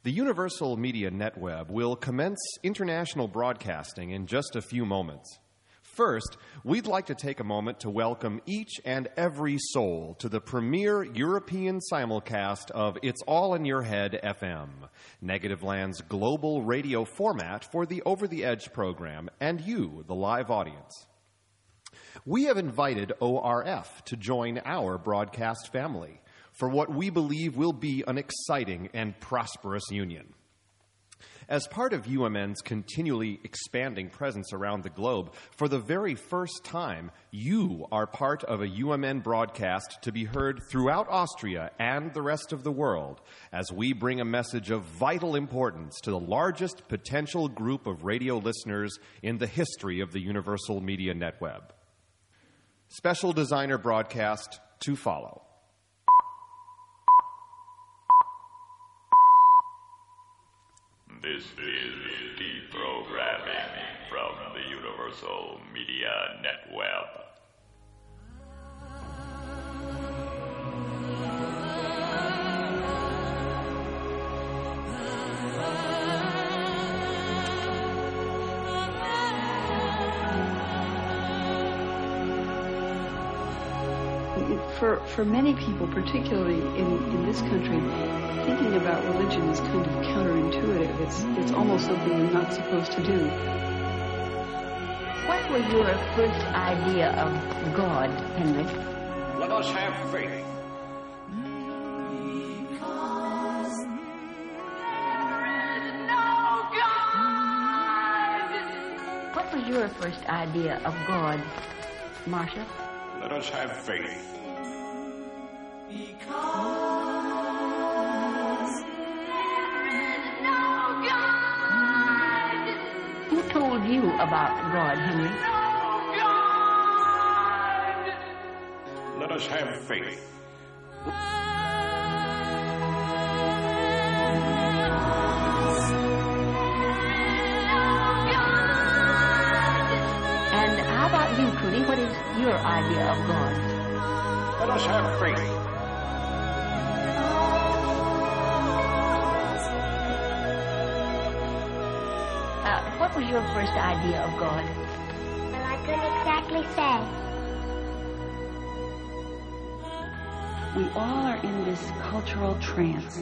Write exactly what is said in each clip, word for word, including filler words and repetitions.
The Universal Media NetWeb will commence international broadcasting in just a few moments. First, we'd like to take a moment to welcome each and every soul to the premier European simulcast of It's All in Your Head F M, Negativland's global radio format for the Over the Edge program, and you, the live audience. We have invited O R F to join our broadcast family for what we believe will be an exciting and prosperous union. As part of U M N's continually expanding presence around the globe, for the very first time, you are part of a U M N broadcast to be heard throughout Austria and the rest of the world as we bring a message of vital importance to the largest potential group of radio listeners in the history of the Universal Media NetWeb. Special designer broadcast to follow. This is deprogramming from the Universal Media NetWeb. For, for many people, particularly in, in this country, thinking about religion is kind of counterintuitive. It's, it's almost something you're not supposed to do. What was your first idea of God, Henry? Let us have faith. Because there is no God! What was your first idea of God, Marcia? Let us have faith. Because there is no God! Who told you about God, Henry? No God! Let us have faith. And how about you, Trudy? What is your idea of God? Let us have faith. What was your first idea of God? Well, I couldn't exactly say. We all are in this cultural trance.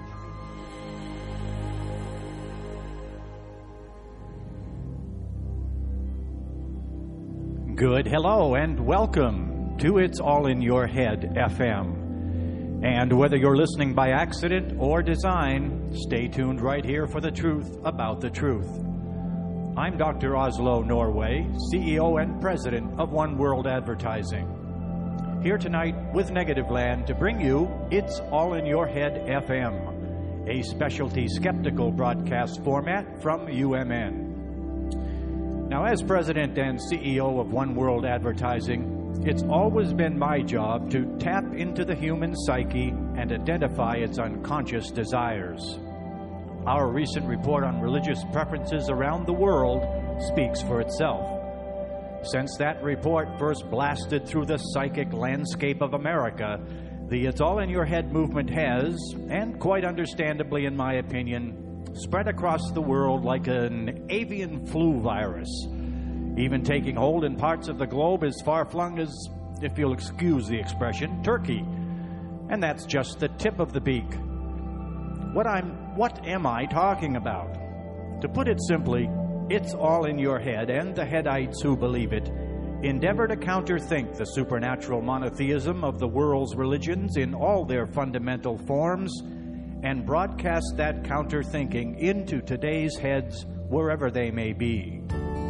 Good, hello, and welcome to It's All in Your Head F M. And whether you're listening by accident or design, stay tuned right here for the truth about the truth. I'm Doctor Oslo Norway, C E O and President of One World Advertising. Here tonight with Negativland to bring you It's All in Your Head F M, a specialty skeptical broadcast format from U M N. Now, as President and C E O of One World Advertising, it's always been my job to tap into the human psyche and identify its unconscious desires. Our recent report on religious preferences around the world speaks for itself. Since that report first blasted through the psychic landscape of America, the It's All in Your Head movement has, and quite understandably in my opinion, spread across the world like an avian flu virus, even taking hold in parts of the globe as far-flung as, if you'll excuse the expression, Turkey. And that's just the tip of the beak. What I'm What am I talking about? To put it simply, it's all in your head, and the headites who believe it endeavor to counterthink the supernatural monotheism of the world's religions in all their fundamental forms and broadcast that counterthinking into today's heads wherever they may be.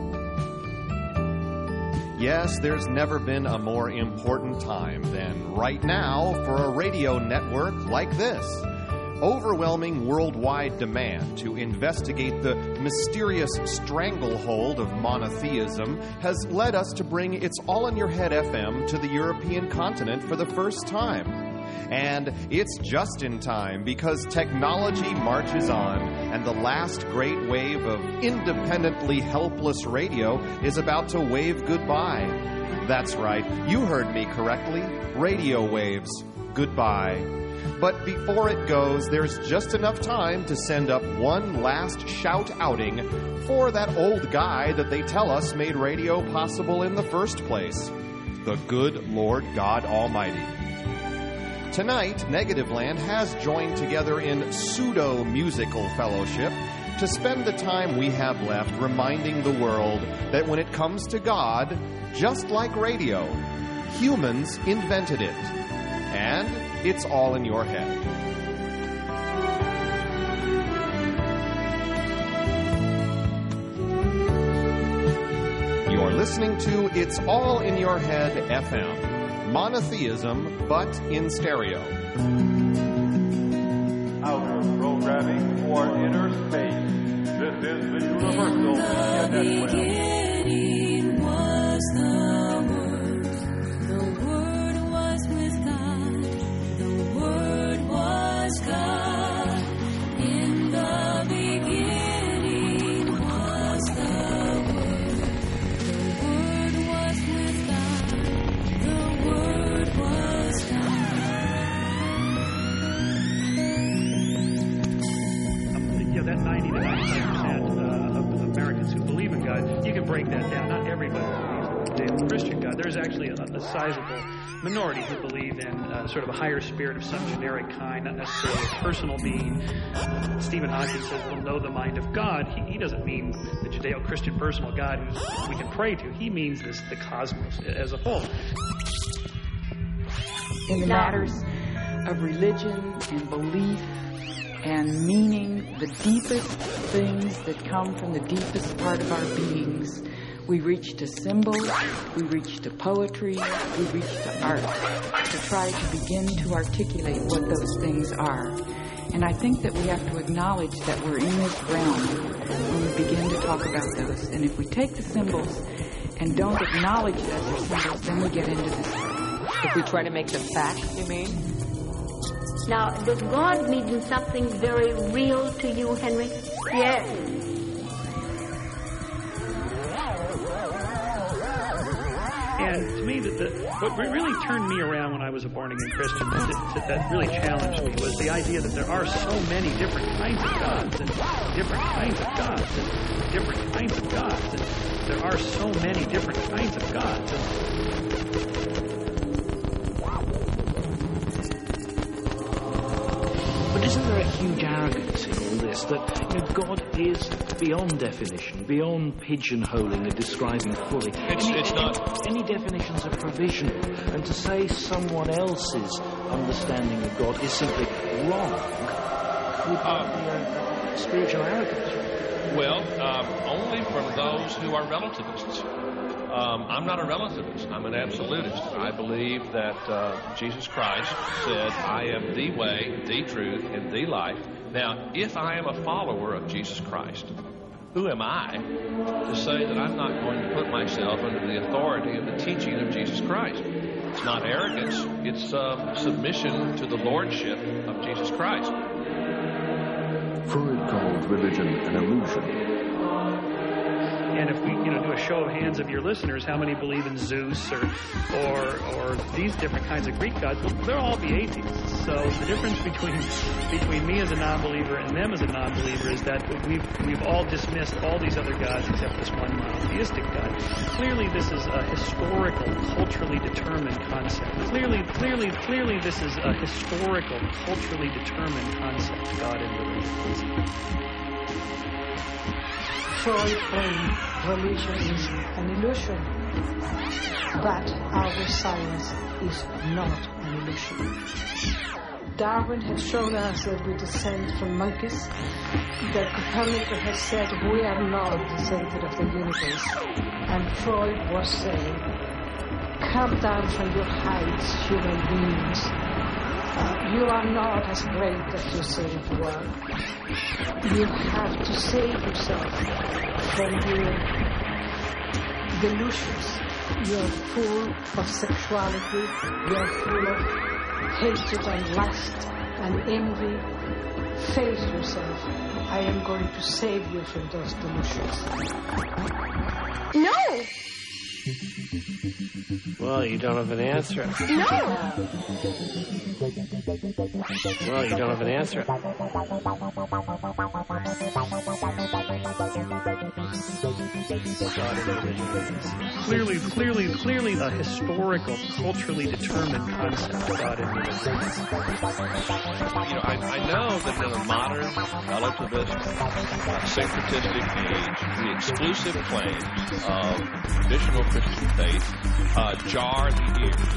Yes, there's never been a more important time than right now for a radio network like this. Overwhelming worldwide demand to investigate the mysterious stranglehold of monotheism has led us to bring It's All in Your Head F M to the European continent for the first time. And it's just in time because technology marches on and the last great wave of independently helpless radio is about to wave goodbye. That's right, you heard me correctly. Radio waves, goodbye. But before it goes, there's just enough time to send up one last shout outing for that old guy that they tell us made radio possible in the first place, the good Lord God Almighty. Tonight, Negativland has joined together in pseudo-musical fellowship to spend the time we have left reminding the world that when it comes to God, just like radio, humans invented it. And it's all in your head. You're listening to It's All in Your Head F M. Monotheism, but in stereo. Outer programming for inner space. This is the Universal Media Network. Was the Word. The Word was with God. The Word was God. In the beginning was the Word. The Word was with God. The Word was God. Um, you know, that ninety to ninety-five percent uh, of Americans who believe in God, you can break that down. Not everybody believes in the Christian God. There's actually a, a sizable minority who believe in uh, sort of a higher spirit of some generic kind, not necessarily a personal being. Stephen Hawking says we'll know the mind of God. He, he doesn't mean the Judeo-Christian personal God who we can pray to. He means this the cosmos as a whole. In the matters of religion and belief and meaning, the deepest things that come from the deepest part of our beings, we reach to symbols, we reach to poetry, we reach to art to try to begin to articulate what those things are. And I think that we have to acknowledge that we're in this realm when we begin to talk about those. And if we take the symbols and don't acknowledge that they're symbols, then we get into this. If we try to make them facts, you mean? Now, does God mean something very real to you, Henry? Yes. And to me, the, the, what really turned me around when I was a born-again Christian, that, that, that really challenged me, was the idea that there are so many different kinds of gods, and different kinds of gods, and different kinds of gods, and there are so many different kinds of gods. But isn't there a huge arrogance in all this, that you know, God is beyond definition, beyond pigeonholing and describing fully? It's, any, it's any, not. Any definitions are provisional, and to say someone else's understanding of God is simply wrong would uh, be a spiritual arrogance. Well, um, only from those who are relativists. Um, I'm not a relativist. I'm an absolutist. I believe that uh, Jesus Christ said, I am the way, the truth, and the life. Now, if I am a follower of Jesus Christ, who am I to say that I'm not going to put myself under the authority of the teaching of Jesus Christ? It's not arrogance. It's uh, submission to the lordship of Jesus Christ. Freud called religion an illusion. And if we, you know, do a show of hands of your listeners, how many believe in Zeus or, or, or these different kinds of Greek gods? Well, they'll all be atheists. So the difference between between me as a non-believer and them as a non-believer is that we've we've all dismissed all these other gods except this one monotheistic God. Clearly, this is a historical, culturally determined concept. Clearly, clearly, clearly, this is a historical, culturally determined concept. God and religion. Freud claimed religion is an illusion, but our science is not an illusion. Darwin has shown us that we descend from monkeys, that Copernicus has said we are not the center of the universe, and Freud was saying, come down from your heights, human beings. Uh, you are not as great as you say you are. You have to save yourself from your delusions. You're full of sexuality. You're full of hatred and lust and envy. Face yourself. I am going to save you from those delusions. No! Well, you don't have an answer. No. Well, you don't have an answer. Clearly, clearly, clearly a historical, culturally determined concept of God in religion. You know, I, I know that in a modern, relativist, uh, syncretistic age, the exclusive claims of traditional Christian faith uh, jar the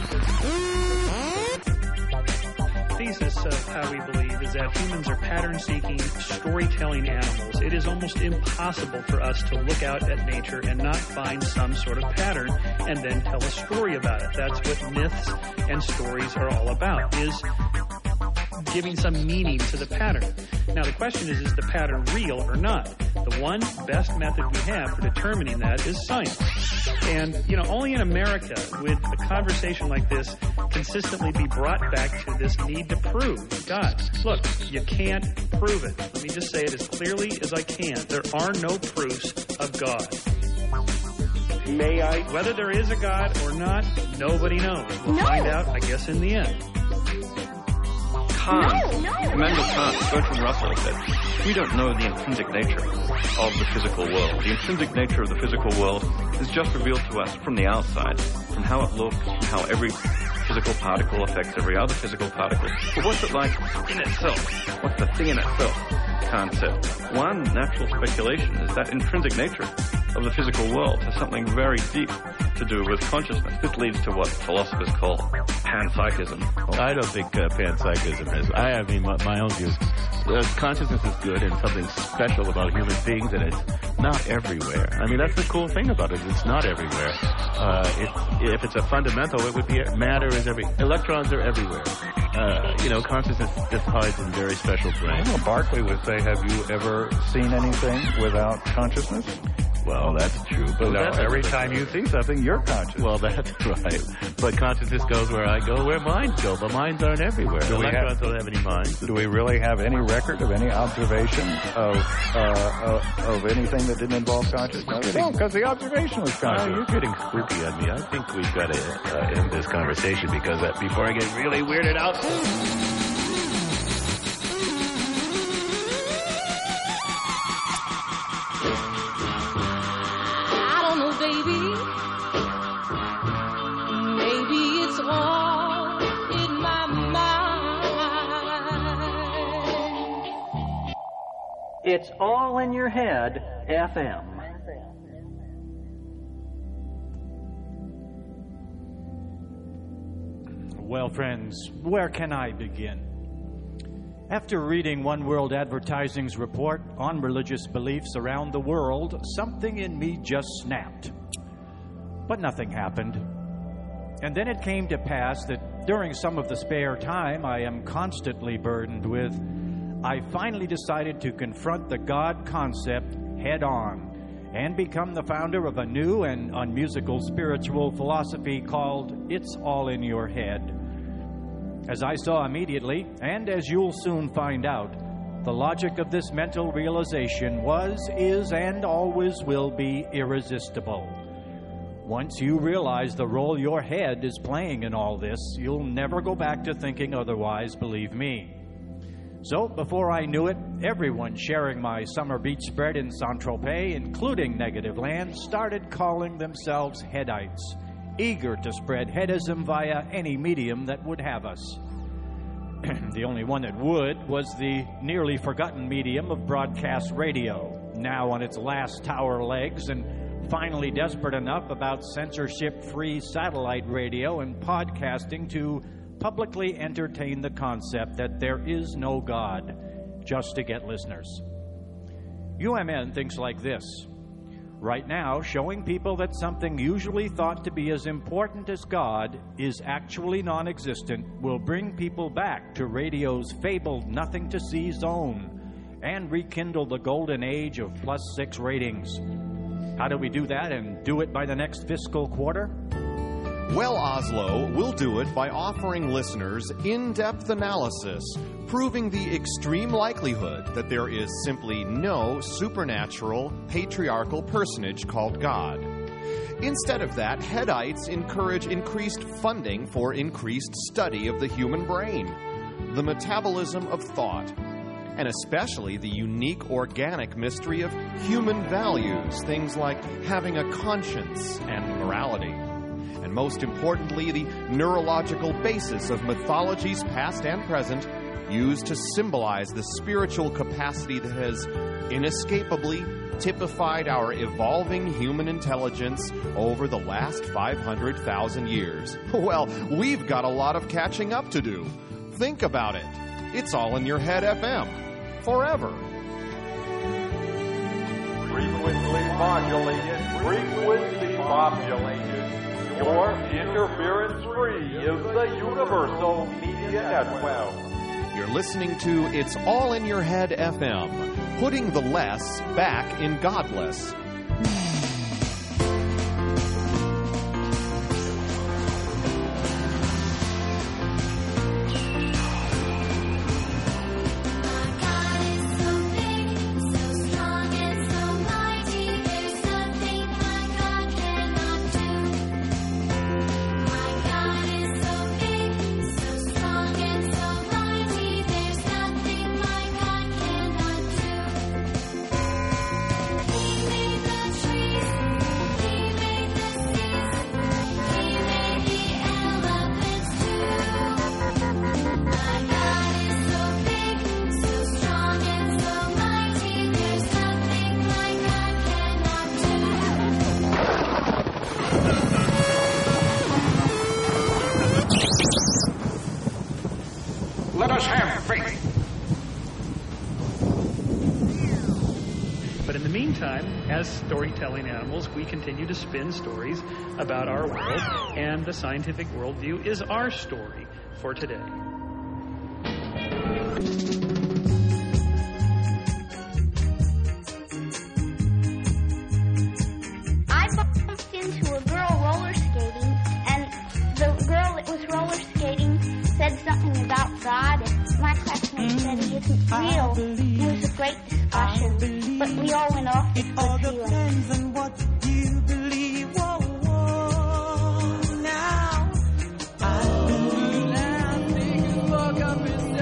Thesis of how we believe is that humans are pattern-seeking, storytelling animals. It is almost impossible for us to look out at nature and not find some sort of pattern and then tell a story about it. That's what myths and stories are all about, is giving some meaning to the pattern. Now, the question is, is the pattern real or not? The one best method we have for determining that is science. And, you know, only in America would a conversation like this consistently be brought back to this need to prove God. Look, you can't prove it. Let me just say it as clearly as I can. There are no proofs of God. May I? Whether there is a God or not, nobody knows. We'll No. find out, I guess, in the end. Kant, No, no. Immanuel Kant, Bertrand Russell said, we don't know the intrinsic nature of the physical world. The intrinsic nature of the physical world is just revealed to us from the outside, from how it looks, from how every physical particle affects every other physical particle. But what's it like in itself? What's the thing in itself? Kant said, one natural speculation is that intrinsic nature of the physical world has something very deep to do with consciousness. This leads to what philosophers call panpsychism. I don't think uh, panpsychism is. I have I mean, my, my own views. Uh, consciousness is good and something special about human beings, and it's not everywhere. I mean, that's the cool thing about it. It's not everywhere. Uh, it, if it's a fundamental, it would be matter is every. Electrons are everywhere. Uh, you know, consciousness just hides in very special brains. Well, Berkeley would say, have you ever seen anything without consciousness? Well, that's true. But No, that's every time you see something, you're conscious. Well, that's right. But consciousness goes where I go, where minds go. But minds aren't everywhere. Do we Electrons have- don't have any minds. Do we really have any record of any observation of uh, uh, of anything that didn't involve consciousness? No, because the observation was conscious. Oh, you're getting spooky on me. I think we've got to uh, end this conversation because uh, before I get really weirded out. I don't know, baby. Maybe it's all in my mind. It's All in Your Head, F M. Well, friends, where can I begin? After reading One World Advertising's report on religious beliefs around the world, something in me just snapped. But nothing happened. And then it came to pass that during some of the spare time I am constantly burdened with, I finally decided to confront the God concept head on and become the founder of a new and unmusical spiritual philosophy called It's All in Your Head. As I saw immediately, and as you'll soon find out, the logic of this mental realization was, is, and always will be irresistible. Once you realize the role your head is playing in all this, you'll never go back to thinking otherwise, believe me. So, before I knew it, everyone sharing my summer beach spread in Saint-Tropez, including Negative Land, started calling themselves Headites, eager to spread headism via any medium that would have us. The only one that would was the nearly forgotten medium of broadcast radio, now on its last tower legs and finally desperate enough about censorship-free satellite radio and podcasting to publicly entertain the concept that there is no God, just to get listeners. U M N thinks like this. Right now, showing people that something usually thought to be as important as God is actually non-existent will bring people back to radio's fabled nothing-to-see zone and rekindle the golden age of plus six ratings. How do we do that and do it by the next fiscal quarter? Well, Oslo, we'll do it by offering listeners in-depth analysis, proving the extreme likelihood that there is simply no supernatural, patriarchal personage called God. Instead of that, Headites encourage increased funding for increased study of the human brain, the metabolism of thought, and especially the unique organic mystery of human values, things like having a conscience and morality. And most importantly, the neurological basis of mythologies past and present used to symbolize the spiritual capacity that has inescapably typified our evolving human intelligence over the last five hundred thousand years. Well, we've got a lot of catching up to do. Think about it. It's all in your head F M. Forever. Frequently modulated, frequency modulated. Your interference-free is the Universal Media Network. You're listening to It's All in Your Head F M, putting the less back in godless. Let us have faith. But in the meantime, as storytelling animals, we continue to spin stories about our world, and the scientific worldview is our story for today. I bumped into a girl roller skating, and the girl that was roller skating said something about God, and my classmate said he isn't real. It was a great discussion, but we all went off with good feelings. On what you believe. Whoa, whoa, now I believe now things walk up and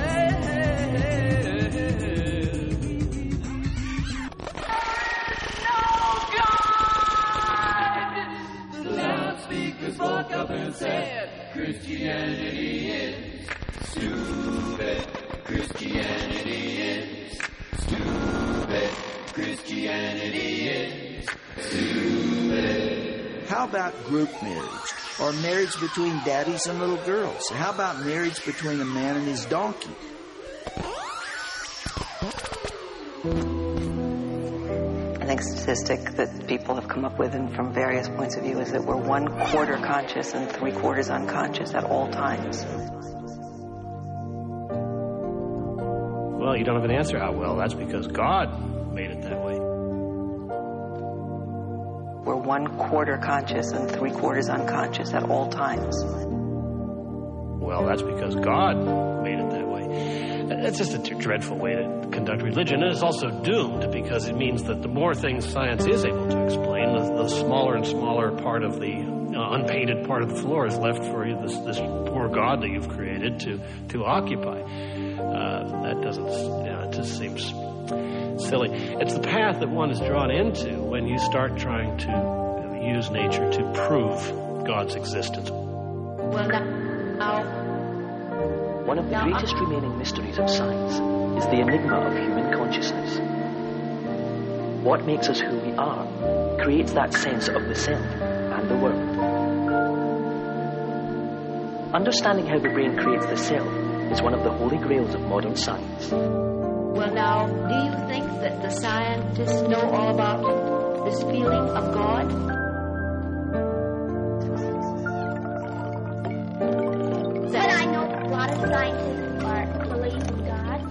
say, no God! The loudspeakers walk up and said, Christianity is stupid. Christianity is stupid. Christianity is stupid. How about group marriage? Or marriage between daddies and little girls? How about marriage between a man and his donkey? I think statistic that people have come up with and from various points of view is that we're one quarter conscious and three quarters unconscious at all times. Well, you don't have an answer. Ah, well, that's because God made it that way. We're one quarter conscious and three quarters unconscious at all times. Well, that's because God made it that way. That's just a t- dreadful way to conduct religion. And it's also doomed because it means that the more things science is able to explain, the, the smaller and smaller part of the uh, unpainted part of the floor is left for you, this, this poor God that you've created to, to occupy. Uh, that doesn't, you know, it just seems silly. It's the path that one is drawn into when you start trying to use nature to prove God's existence. Well, now, one of the now, greatest I'm... remaining mysteries of science is the enigma of human consciousness. What makes us who we are creates that sense of the self and the world. Understanding how the brain creates the self is one of the holy grails of modern science. Well, now, do you think that the scientists know all about this feeling of God? But I know a lot of scientists are believe in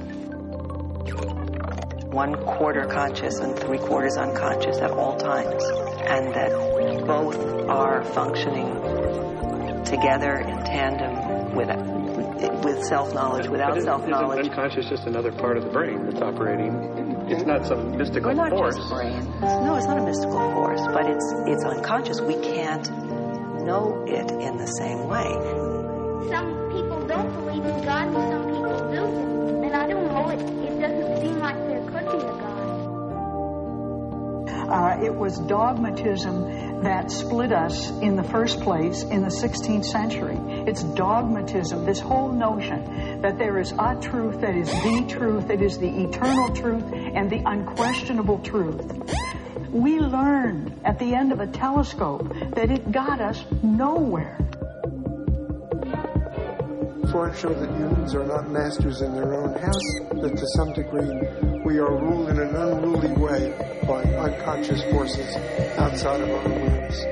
God. One quarter conscious and three quarters unconscious at all times, and that both are functioning together in tandem with with self-knowledge, without but self-knowledge. Isn't unconscious just another part of the brain that's operating It's not some mystical We're not force. just brains. No, it's not a mystical force, but it's it's unconscious. We can't know it in the same way. Some people don't believe in God and some people do. And I don't know, it, it doesn't seem like there could be a God. Uh, it was dogmatism that split us in the first place in the sixteenth century. It's dogmatism, this whole notion that there is a truth that is the truth, that is the eternal truth and the unquestionable truth. We learned at the end of a telescope that it got us nowhere. So I show that humans are not masters in their own house, that to some degree we are ruled in an unruly way by unconscious forces outside of our awareness.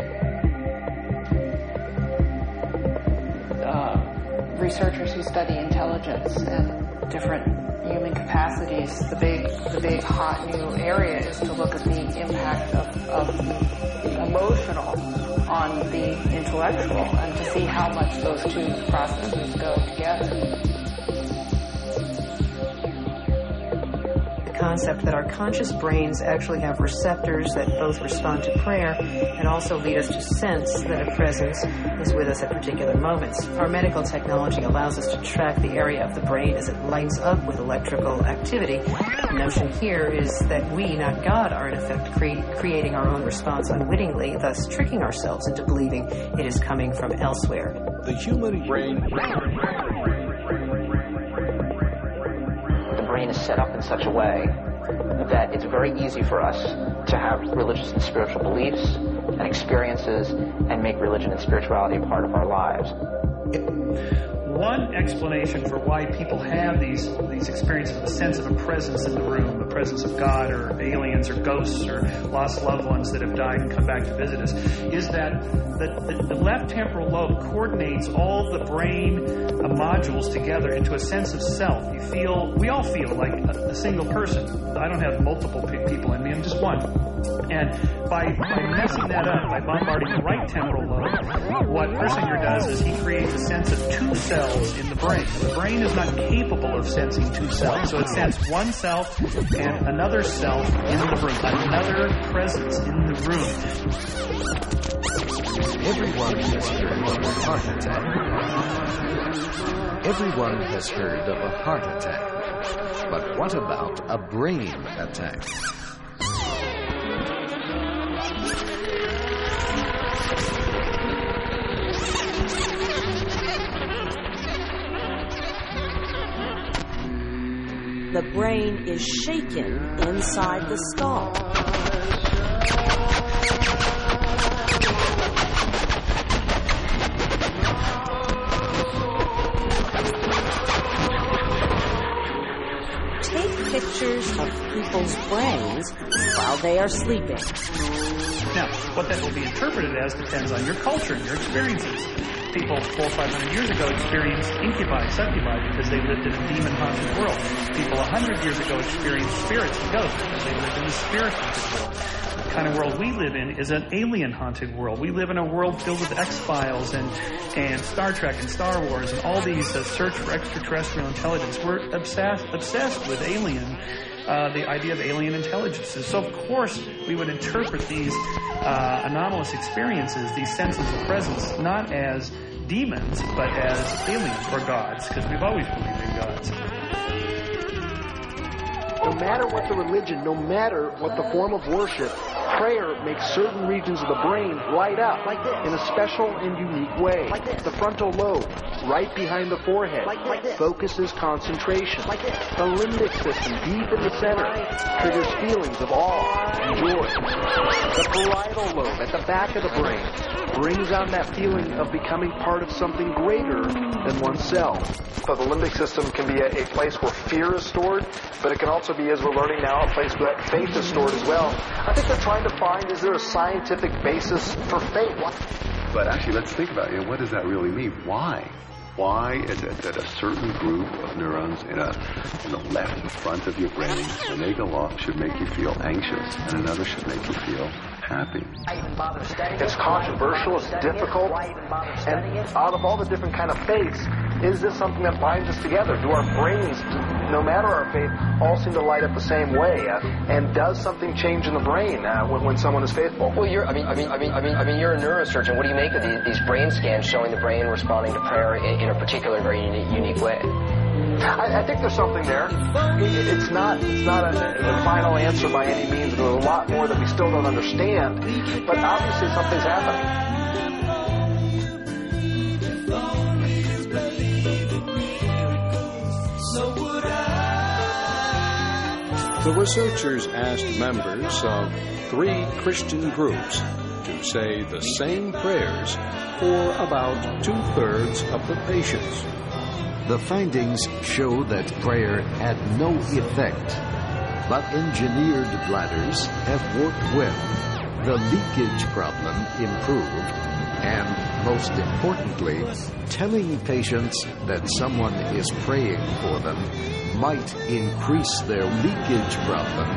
Uh, researchers who study intelligence and different human capacities, the big, the big hot new area is to look at the impact of, of the emotional on the intellectual and to see how much those two processes go together. The concept that our conscious brains actually have receptors that both respond to prayer and also lead us to sense that a presence is with us at particular moments. Our medical technology allows us to track the area of the brain as it lights up with electrical activity. The notion here is that we, not God, are in effect cre- creating our own response unwittingly, thus tricking ourselves into believing it is coming from elsewhere. The human brain... The brain is set up in such a way that it's very easy for us to have religious and spiritual beliefs and experiences and make religion and spirituality a part of our lives. One explanation for why people have these these experiences of a sense of a presence in the room, the presence of God or aliens or ghosts or lost loved ones that have died and come back to visit us, is that the, the, the left temporal lobe coordinates all the brain uh, modules together into a sense of self. You feel, we all feel like a, a single person. I don't have multiple pe- people in me, I'm just one. And by, by messing that up, by bombarding the right temporal lobe, what Persinger does is he creates a sense of two cells in the brain. The brain is not capable of sensing two cells, so it sends one self and another self in the room, another presence in the room. Everyone has heard of a heart attack. Everyone has heard of a heart attack. But what about a brain attack? The brain is shaken inside the skull. Take pictures of people's brains while they are sleeping. Now, what that will be interpreted as depends on your culture and your experiences. People four or five hundred years ago experienced incubi, succubi, because they lived in a demon-haunted world. People a hundred years ago experienced spirits and ghosts because they lived in a spirit-haunted world. The kind of world we live in is an alien-haunted world. We live in a world filled with X-Files and, and Star Trek and Star Wars and all these uh, search for extraterrestrial intelligence. We're obsessed, obsessed with alien Uh, the idea of alien intelligences. So, of course, we would interpret these uh, anomalous experiences, these senses of presence, not as demons, but as aliens or gods, because we've always believed in gods. No matter what the religion, no matter what the form of worship, prayer makes certain regions of the brain light up like in a special and unique way. Like the frontal lobe, right behind the forehead, like focuses concentration. Like the limbic system, deep in the center, triggers feelings of awe and joy. The parietal lobe, at the back of the brain, brings out that feeling of becoming part of something greater than oneself. So the limbic system can be a, a place where fear is stored, but it can also be, as we're learning now, a place where faith is stored as well. I think they're trying to find, is there a scientific basis for faith? But actually, let's think about it. You know, what does that really mean? Why? Why is it that a certain group of neurons in, a, in the left front of your brain, when they go off, should make you feel anxious, and another should make you feel happy? It's controversial, it's difficult, and out of all the different kind of faiths, is this something that binds us together? Do our brains no matter our faith, all seem to light up the same way. Uh, and does something change in the brain uh, when, when someone is faithful? Well, you're, I mean, I mean, I mean, I mean, I mean, you're a neurosurgeon. What do you make of these, these brain scans showing the brain responding to prayer in, in a particular, very unique, unique way? I, I think there's something there. It, it's not, it's not a, a final answer by any means. There's a lot more that we still don't understand. But obviously, something's happening. The researchers asked members of three Christian groups to say the same prayers for about two-thirds of the patients. The findings show that prayer had no effect, but engineered bladders have worked well. The leakage problem improved, and most importantly, telling patients that someone is praying for them might increase their leakage problem.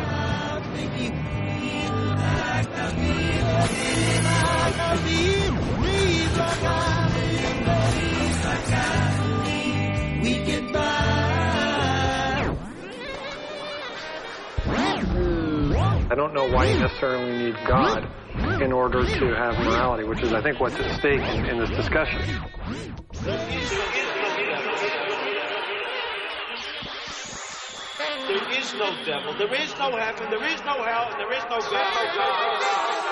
I don't know why you necessarily need God in order to have morality, which is, I think, what's at stake in, in this discussion. There is no devil, there is no heaven, there is no hell, and there is no God. No God.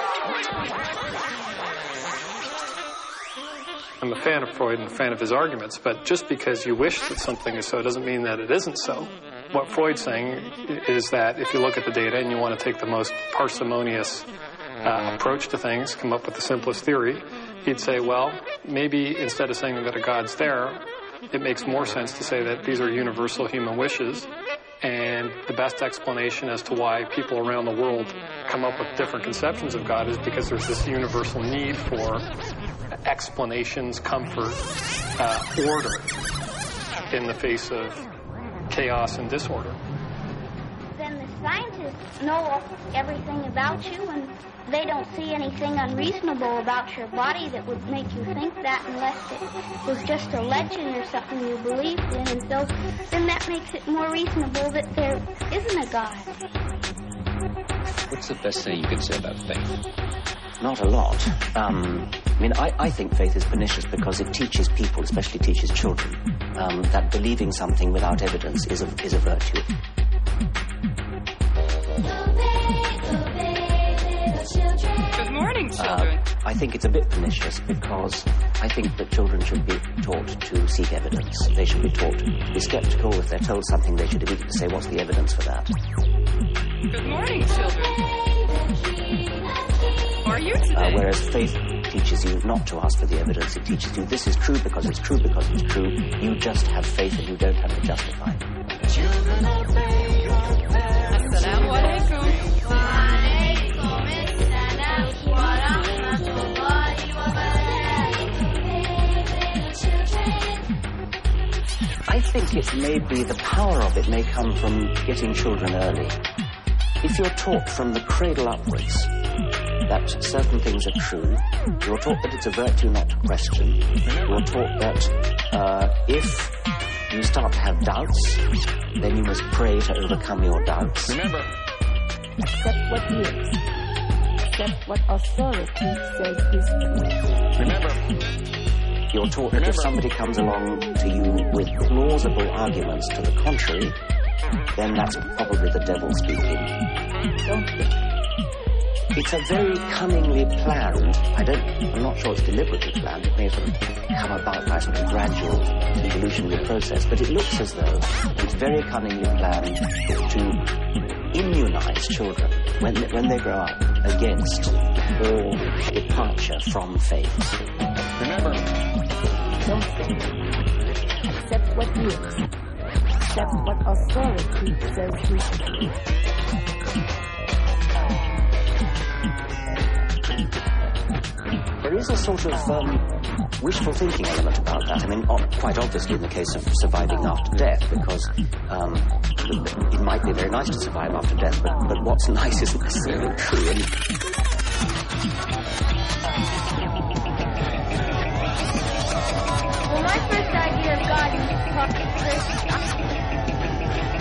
I'm a fan of Freud and a fan of his arguments, but just because you wish that something is so doesn't mean that it isn't so. What Freud's saying is that if you look at the data and you want to take the most parsimonious uh, approach to things, come up with the simplest theory, he'd say, well, maybe instead of saying that a God's there, it makes more sense to say that these are universal human wishes. And the best explanation as to why people around the world come up with different conceptions of God is because there's this universal need for explanations, comfort, uh, order in the face of chaos and disorder. Then the scientists know everything about you, and they don't see anything unreasonable about your body that would make you think that unless it was just a legend or something you believed in. And so then that makes it more reasonable that there isn't a God. What's the best thing you can say about faith? Not a lot. Um, I mean, I, I think faith is pernicious because it teaches people, especially teaches children, um, that believing something without evidence is a, is a virtue. Good morning, children. Uh, I think it's a bit pernicious because I think that children should be taught to seek evidence. They should be taught to be skeptical. If they're told something, they should immediately say, what's the evidence for that? Good morning, children. How are you today? Uh, whereas faith teaches you not to ask for the evidence. It teaches you this is true because it's true because it's true. You just have faith and you don't have to justify it. Assalamu alaikum. I think it may be, the power of it may come from getting children early. If you're taught from the cradle upwards that certain things are true, you're taught that it's a virtue not to question, you're taught that uh, if you start to have doubts, then you must pray to overcome your doubts. Remember, accept what is, accept what authority says is true. Remember, you're taught that if somebody comes along to you with plausible arguments to the contrary, then that's probably the devil speaking. It's a very cunningly planned, I don't, I'm not sure it's deliberately planned, it may have sort of come about by a sort of gradual evolutionary process, but it looks as though it's very cunningly planned to immunize children when, when they grow up against all departure from faith. Remember, don't think. Accept what is. Accept what authority says is true. There is a sort of um, wishful thinking element about that. I mean, quite obviously in the case of surviving after death, because um, it might be very nice to survive after death, but, but what's nice isn't necessarily true. And well, my first idea of God is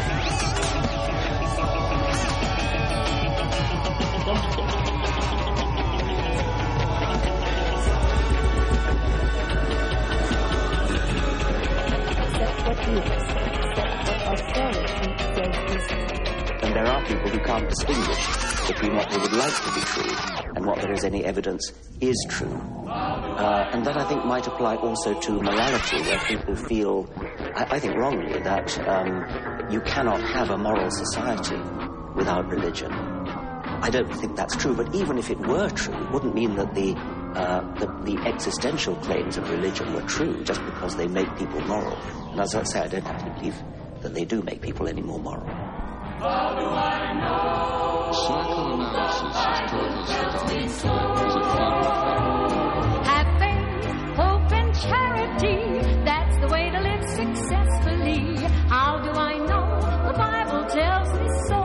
can't distinguish between what they would like to be true and what there is any evidence is true. Uh, and that, I think, might apply also to morality, where people feel, I, I think wrongly, that um, you cannot have a moral society without religion. I don't think that's true, but even if it were true, it wouldn't mean that the, uh, the, the existential claims of religion were true just because they make people moral. And as I say, I don't actually believe that they do make people any more moral. How do I know? Psychoanalysis has taught us that our intellect is a feeling. Have faith, hope, and charity. That's the way to live successfully. How do I know? The Bible tells me so.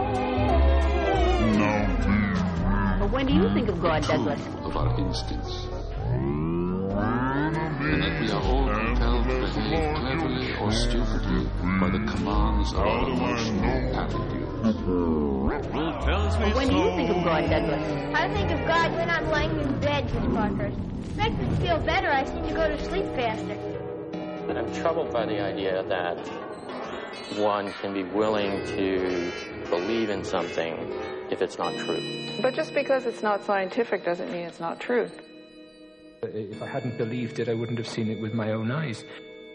But when do you think of God, Douglas? Of our instincts. And that we are all compelled to behave cleverly or stupidly by the commands of our emotional attitude. But when do you think of God, Douglas? I think of God when I'm lying in bed, Miss Parkhurst. It makes me feel better. I seem to go to sleep faster. And I'm troubled by the idea that one can be willing to believe in something if it's not true. But just because it's not scientific doesn't mean it's not true. If I hadn't believed it, I wouldn't have seen it with my own eyes.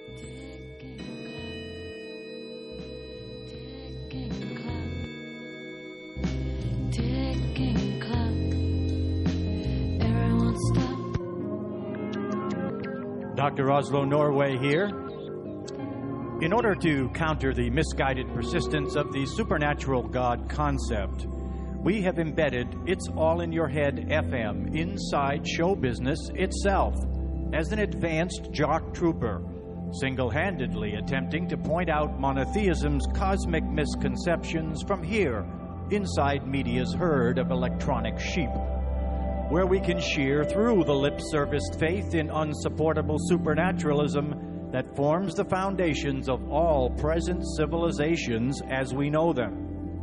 Doctor Oslo Norway here. In order to counter the misguided persistence of the supernatural God concept, we have embedded It's All in Your Head F M inside show business itself as an advanced jock trooper, single-handedly attempting to point out monotheism's cosmic misconceptions from here, inside media's herd of electronic sheep, where we can shear through the lip-serviced faith in unsupportable supernaturalism that forms the foundations of all present civilizations as we know them.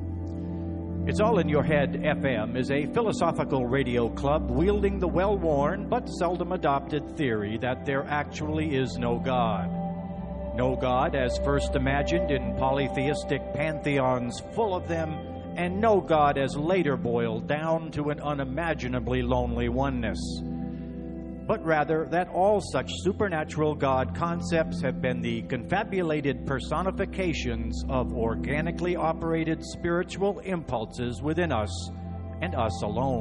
It's All in Your Head F M is a philosophical radio club wielding the well-worn but seldom adopted theory that there actually is no God. No God as first imagined in polytheistic pantheons full of them, and no God as later boiled down to an unimaginably lonely oneness. But rather that all such supernatural God concepts have been the confabulated personifications of organically operated spiritual impulses within us, and us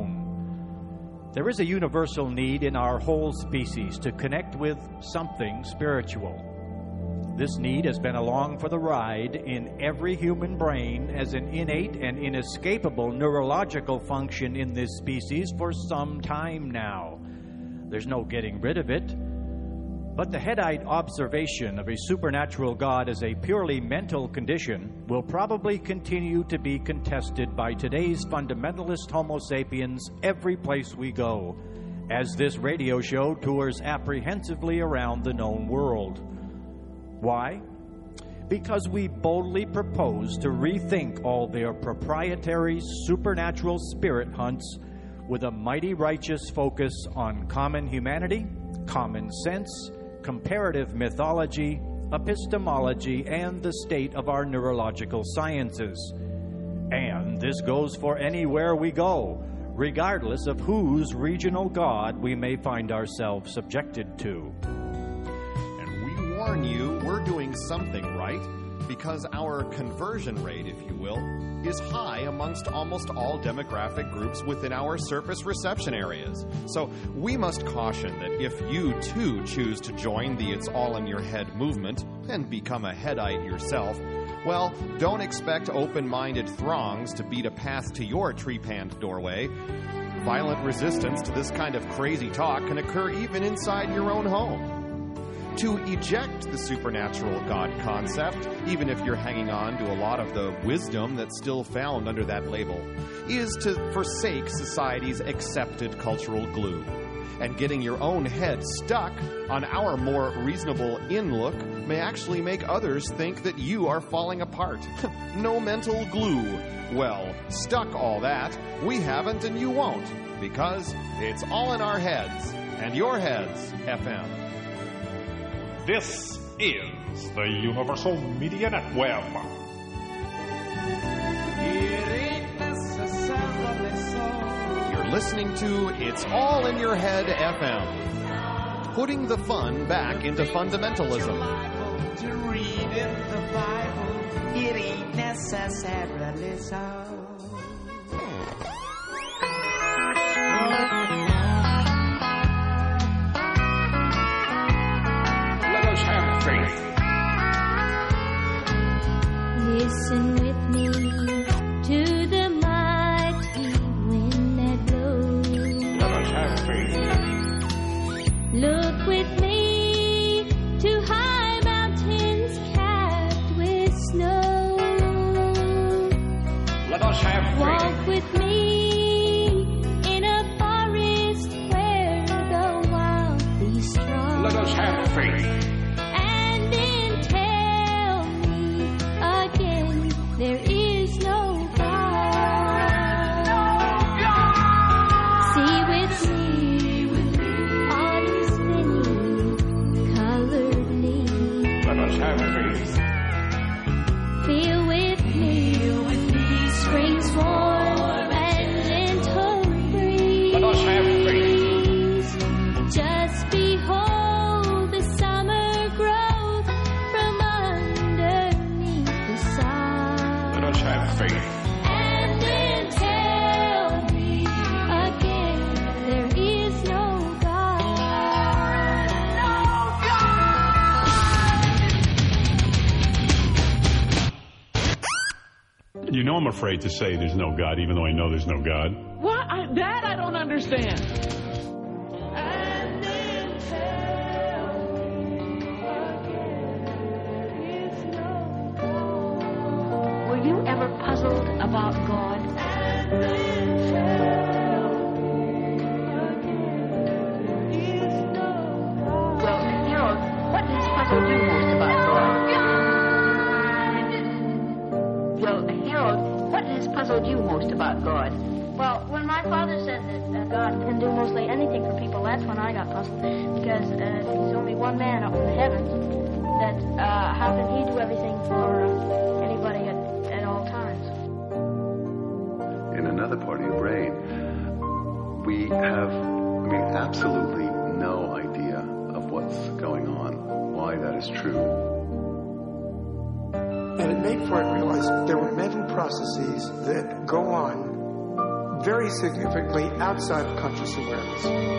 alone. There is a universal need in our whole species to connect with something spiritual. This need has been along for the ride in every human brain as an innate and inescapable neurological function in this species for some time now. There's no getting rid of it. But the Headite observation of a supernatural God as a purely mental condition will probably continue to be contested by today's fundamentalist Homo sapiens every place we go, as this radio show tours apprehensively around the known world. Why? Because we boldly propose to rethink all their proprietary supernatural spirit hunts with a mighty righteous focus on common humanity, common sense, comparative mythology, epistemology, and the state of our neurological sciences. And this goes for anywhere we go, regardless of whose regional god we may find ourselves subjected to. And we warn you, we're doing something right, because our conversion rate, if you will, is high amongst almost all demographic groups within our surface reception areas. So we must caution that if you too choose to join the It's All in Your Head movement and become a Headite yourself, well, don't expect open-minded throngs to beat a path to your trepanned doorway. Violent resistance to this kind of crazy talk can occur even inside your own home. To eject the supernatural God concept, even if you're hanging on to a lot of the wisdom that's still found under that label, is to forsake society's accepted cultural glue. And getting your own head stuck on our more reasonable in-look may actually make others think that you are falling apart. No mental glue. Well, stuck all that, we haven't and you won't, because it's all in our heads, and your heads, F M. This is the Universal Media Network. It ain't necessary. listening to It's All in Your Head F M, putting the fun back into fundamentalism. To read in the Bible, it ain't necessarily so. Let us have faith. Listen with me to the mighty wind that blows. Let us have faith. Look with me to high mountains capped with snow. Let us have faith. Walk with me in a forest where the wild beasts roam. Let us have faith. And then tell me again, there is no God. See with me all is many colored leaves. Let us have faith. Feel with me spring's warm and gentle breeze. Let us have faith. Just behold the summer growth from underneath the sun. Let us have faith. And then tell me again, there is no God. No You know I'm afraid to say there's no God, even though I know there's no God. What? I, that I don't understand. Were you ever puzzled about God? Well, Harold, what has puzzled you most about God? Well, Harold, what has puzzled you most about God? Well, when my father said that uh, God can do mostly anything for people, that's when I got puzzled. Because uh, he's only one man up in the heavens. That uh, how can he do everything for uh, anybody at, at all times? In another part of your brain, we have, I mean, absolutely no idea of what's going on, why that is true. And it made Freud realize there were mental processes that go on very significantly outside of conscious awareness.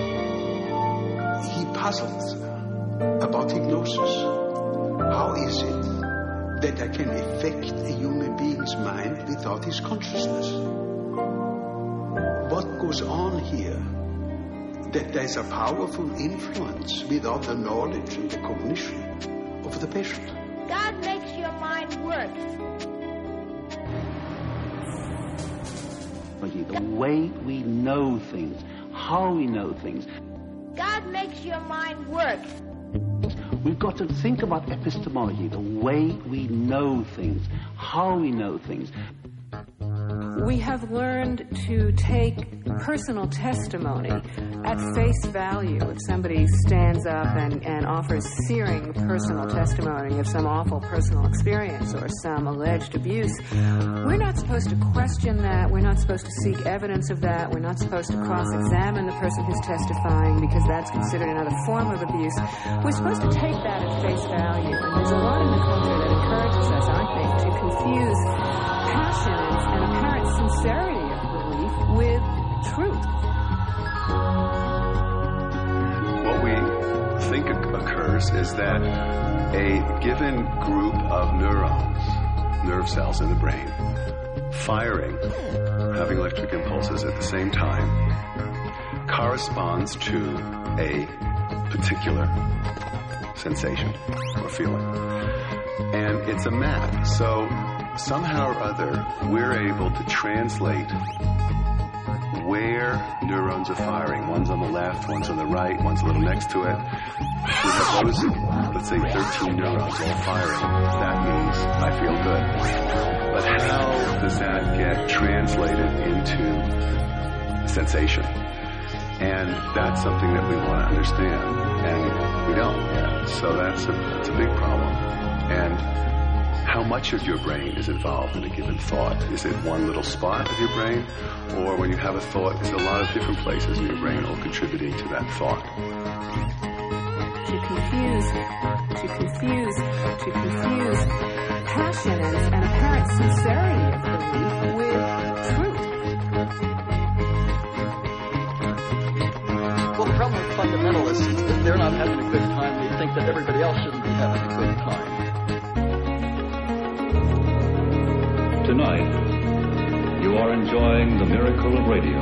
He puzzles about hypnosis. How is it that I can affect a human being's mind without his consciousness? What goes on here? That there's a powerful influence without the knowledge and the cognition of the patient. God makes your mind work. The way we know things, how we know things. God makes your mind work. We've got to think about epistemology, the way we know things, how we know things. We have learned to take personal testimony at face value. If somebody stands up and, and offers searing personal testimony of some awful personal experience or some alleged abuse, we're not supposed to question that. We're not supposed to seek evidence of that. We're not supposed to cross-examine the person who's testifying because that's considered another form of abuse. We're supposed to take that at face value. And there's a lot in the culture that encourages us, I think, to confuse passion and apparent sincerity of belief with truth. What we think occurs is that a given group of neurons, nerve cells in the brain, firing, having electric impulses at the same time, corresponds to a particular sensation or feeling. And it's a map. So somehow or other, we're able to translate where neurons are firing. One's on the left, one's on the right, one's a little next to it. We have those, let's say, thirteen neurons all firing. That means I feel good. But how does that get translated into sensation? And that's something that we want to understand, and we don't yet. So that's a, that's a big problem. And how much of your brain is involved in a given thought? Is it one little spot of your brain? Or when you have a thought, is it a lot of different places in your brain all contributing to that thought? To confuse, to confuse, to confuse passion and, and apparent sincerity of belief with truth. Well, the problem with fundamentalists is that they're not having a good time. They think that everybody else shouldn't be having a good time. Tonight, you are enjoying the miracle of radio.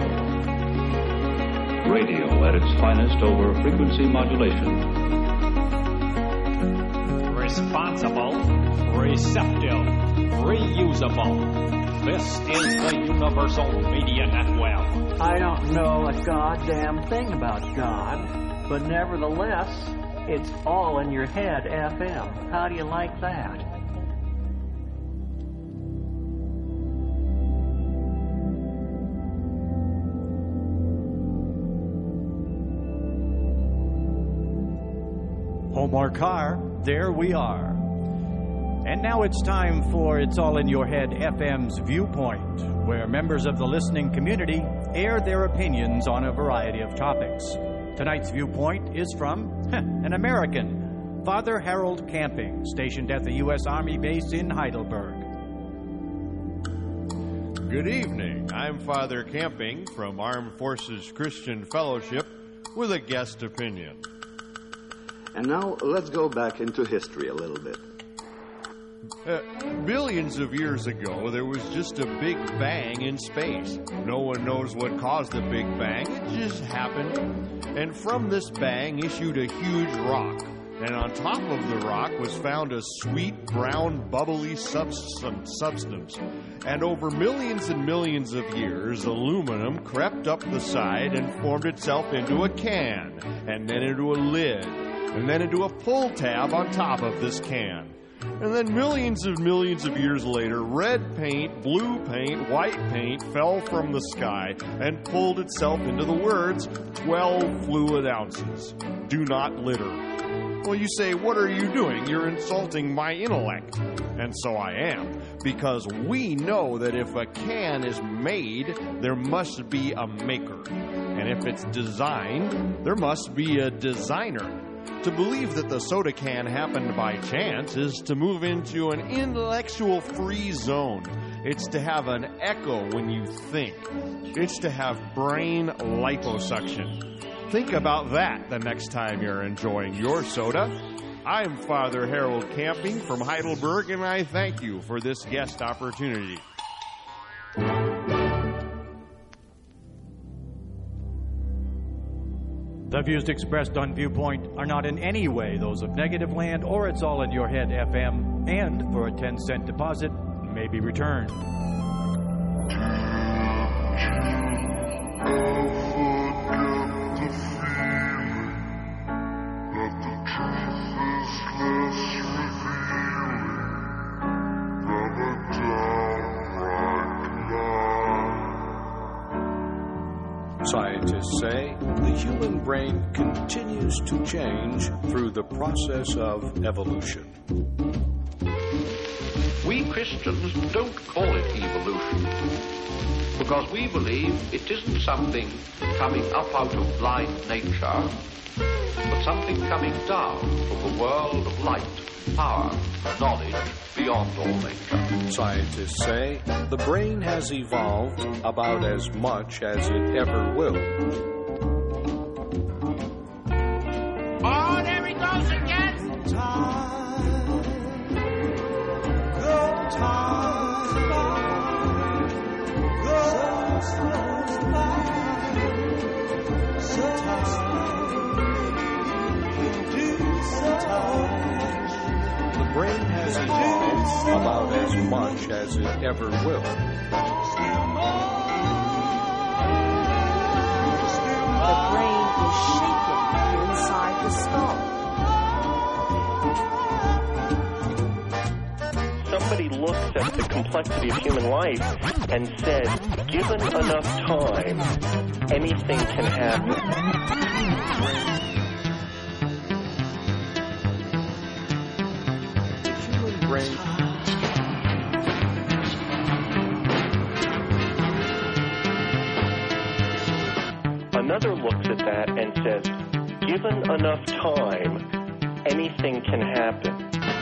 Radio at its finest over frequency modulation. Responsible, receptive, reusable. This is the Universal Media Network. I don't know a goddamn thing about God, but nevertheless, it's all in your head F M. How do you like that? Omar Carr, there we are. And now it's time for It's All in Your Head F M's Viewpoint, where members of the listening community air their opinions on a variety of topics. Tonight's viewpoint is from heh, an American, Father Harold Camping, stationed at the U S Army base in Heidelberg. Good evening. I'm Father Camping from Armed Forces Christian Fellowship with a guest opinion. And now let's go back into history a little bit. Uh, billions of years ago, there was just a big bang in space. No one knows what caused the big bang. It just happened. And from this bang issued a huge rock. And on top of the rock was found a sweet, brown, bubbly substance. substance. And over millions and millions of years, aluminum crept up the side and formed itself into a can, and then into a lid, and then into a pull tab on top of this can. And then millions and millions of years later, red paint, blue paint, white paint fell from the sky and pulled itself into the words, twelve fluid ounces. Do not litter. Well, you say, what are you doing? You're insulting my intellect. And so I am, because we know that if a can is made, there must be a maker. And if it's designed, there must be a designer. To believe that the soda can happened by chance is to move into an intellectual free zone. It's to have an echo when you think. It's to have brain liposuction. Think about that the next time you're enjoying your soda. I'm Father Harold Camping from Heidelberg, and I thank you for this guest opportunity. The views expressed on Viewpoint are not in any way those of Negative Land or It's All in Your Head F M, and for a ten cent deposit may be returned. Scientists say the human brain continues to change through the process of evolution. We Christians don't call it evolution because we believe it isn't something coming up out of blind nature, but something coming down from the world of light, power, knowledge beyond all nature. Scientists say the brain has evolved about as much as it ever will. Oh, there he goes again! Time, go time, go slow by, so time, do so time. The brain has evolved about as much as it ever will. The brain is shaking inside the skull. Somebody looked at the complexity of human life and said, given enough time, anything can happen. Brain Another looks at that and says, given enough time, anything can happen.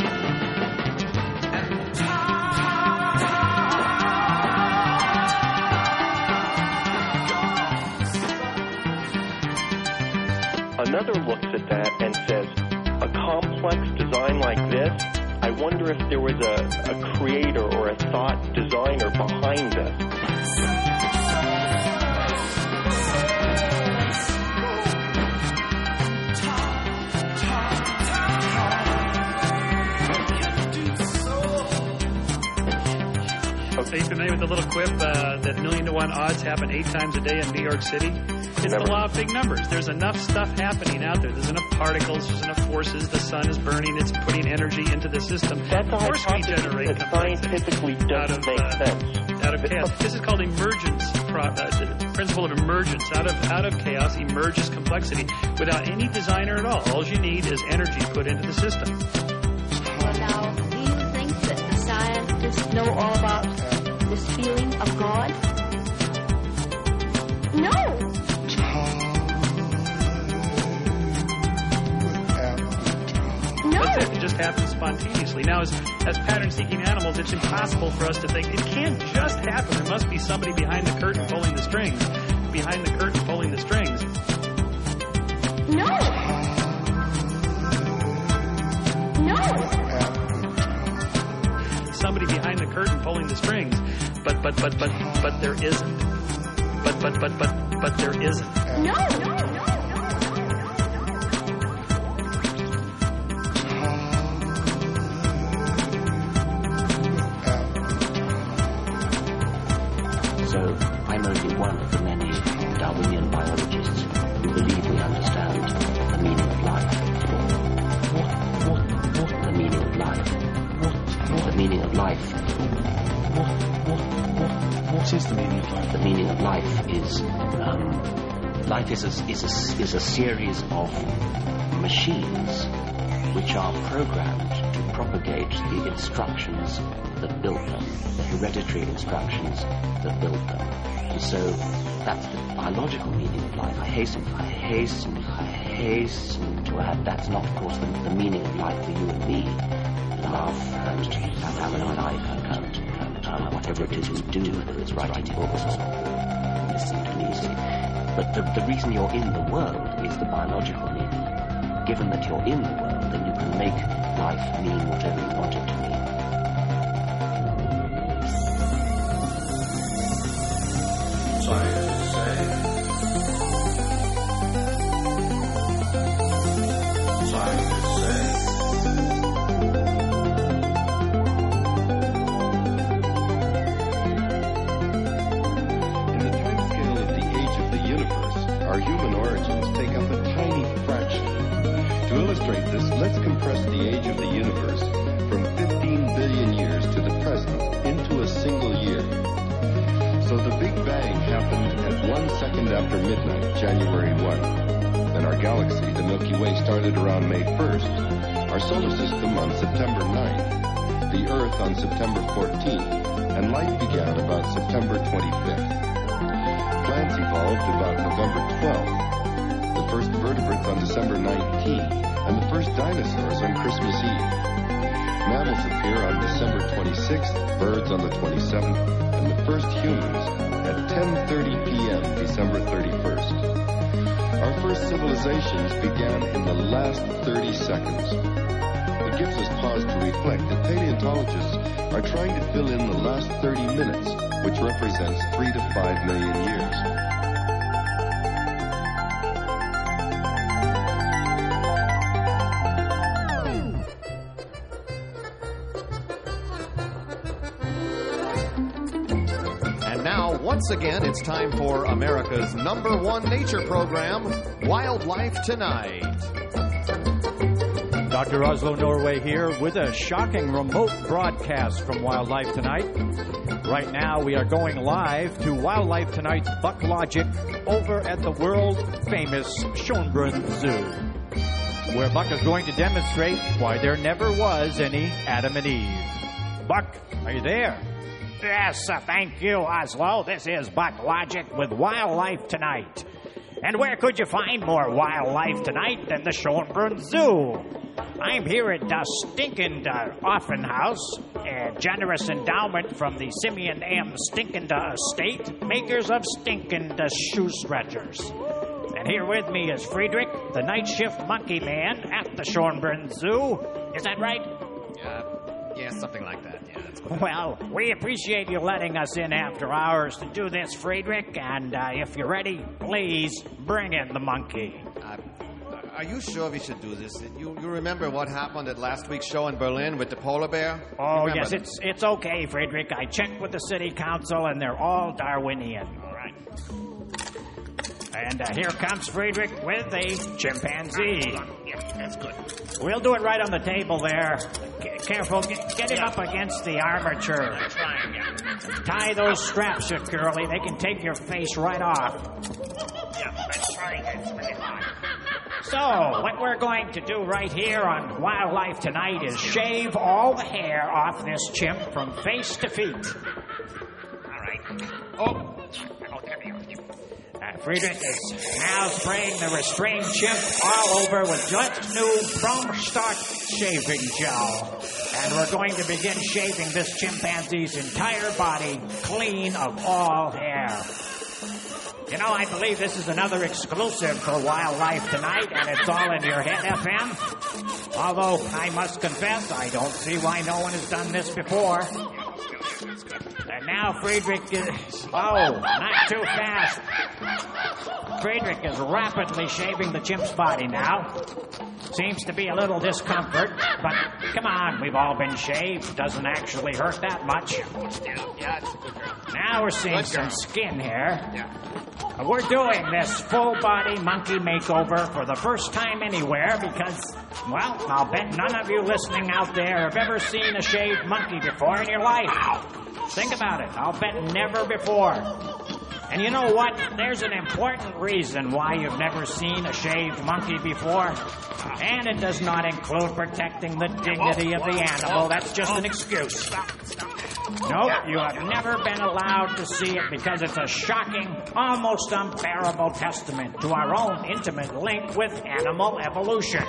Another looks at that and says, a complex design like this, I wonder if there was a, a creator or a thought designer behind this. Are you familiar with the little quip uh, that million to one odds happen eight times a day in New York City? It's Never. the law of big numbers. There's enough stuff happening out there. There's enough particles. There's enough forces. The sun is burning. It's putting energy into the system. That's of course we generate that scientifically doesn't out of, make uh, sense. Out of chaos. This is called emergence. Pro, uh, the principle of emergence. Out of out of chaos emerges complexity. Without any designer at all, all you need is energy put into the system. Well, now, do you think that the scientists know all about this feeling of God? No. No. That's it. It just happens spontaneously. Now, as, as pattern-seeking animals, it's impossible for us to think, it can't just happen. There must be somebody behind the curtain pulling the strings. Behind the curtain pulling the strings. No. No. Somebody behind the curtain pulling the strings. But, but, but, but, but there isn't. But, but, but, but, but there isn't. No, no, no. I'm only one of the many Darwinian biologists who believe we understand the meaning of life. What, what, what the meaning of life? What, what the meaning of life? What, what, what, what is the meaning of life? The meaning of life is, um, life is a, is a, is a series of machines which are programmed to propagate the instructions that built them, the hereditary instructions that built them. And so that's the biological meaning of life. I hasten, I hasten, I hasten to add that's not, of course, the, the meaning of life for you and me. Love and having a life and, and, and uh, whatever it is we do, whether it's writing books or listening to music. But the, the reason you're in the world is the biological meaning. Given that you're in the world, then you can make life mean whatever you want it to mean. Scientists say. Scientists say. In the timescale of the age of the universe, our human origins take up a tiny fraction. To illustrate this, let's compress the age of the universe from fifteen billion years to the present into a single year. So the Big Bang happened at one second after midnight, January first. Then our galaxy, the Milky Way, started around May first, our solar system on September ninth, the Earth on September fourteenth, and life began about September twenty-fifth. Plants evolved about November twelfth, the first vertebrates on December nineteenth, and the first dinosaurs on Christmas Eve. Mammals appear on December twenty-sixth, birds on the twenty-seventh, and the first humans at ten thirty p.m. December thirty-first. Our first civilizations began in the last thirty seconds. It gives us pause to reflect that paleontologists are trying to fill in the last thirty minutes, which represents three to five million years. Once again, it's time for America's number one nature program, Wildlife Tonight. Doctor Oslo Norway here with a shocking remote broadcast from Wildlife Tonight. Right now, we are going live to Wildlife Tonight's Buck Logic over at the world-famous Schönbrunn Zoo, where Buck is going to demonstrate why there never was any Adam and Eve. Buck, are you there? Yes, uh, thank you, Oslo. This is Buck Logic with Wildlife Tonight. And where could you find more wildlife tonight than the Schönbrunn Zoo? I'm here at the Stinkenda Orphan House, a generous endowment from the Simeon M. Stinkenda Estate, makers of Stinkenda shoe stretchers. And here with me is Friedrich, the night shift monkey man at the Schönbrunn Zoo. Is that right? Yeah, yeah, something like that. Yeah, that's cool. Well, we appreciate you letting us in after hours to do this, Friedrich. And uh, if you're ready, please bring in the monkey. Uh, are you sure we should do this? You you remember what happened at last week's show in Berlin with the polar bear? Oh, Remember yes, that? it's it's okay, Friedrich. I checked with the city council, and they're all Darwinian. All right. And uh, here comes Friedrich with a chimpanzee. Yeah, that's good. We'll do it right on the table there. C- careful, get, get him Yeah. up against the armature. I'm trying, yeah. Tie those straps securely. They can take your face right off. Yeah, I'm trying. It's really hard. So, what we're going to do right here on Wildlife Tonight is shave all the hair off this chimp from face to feet. All right. Oh. Oh, there we go. Uh, Friedrich is now spraying the restrained chimp all over with Gillette's new Chrome Start shaving gel. And we're going to begin shaving this chimpanzee's entire body clean of all hair. You know, I believe this is another exclusive for Wildlife Tonight, and it's all in your head F M. Although, I must confess, I don't see why no one has done this before. And now Friedrich is... Oh, not too fast. Friedrich is rapidly shaving the chimp's body now. Seems to be a little discomfort, but come on, we've all been shaved. Doesn't actually hurt that much. Yeah, it's a good girl. Now we're seeing Good girl. some skin here. Yeah. Uh, We're doing this full-body monkey makeover for the first time anywhere because, well, I'll bet none of you listening out there have ever seen a shaved monkey before in your life. Think about it. I'll bet never before. And you know what? There's an important reason why you've never seen a shaved monkey before. And it does not include protecting the dignity of the animal. That's just an excuse. Nope, you have never been allowed to see it because it's a shocking, almost unbearable testament to our own intimate link with animal evolution.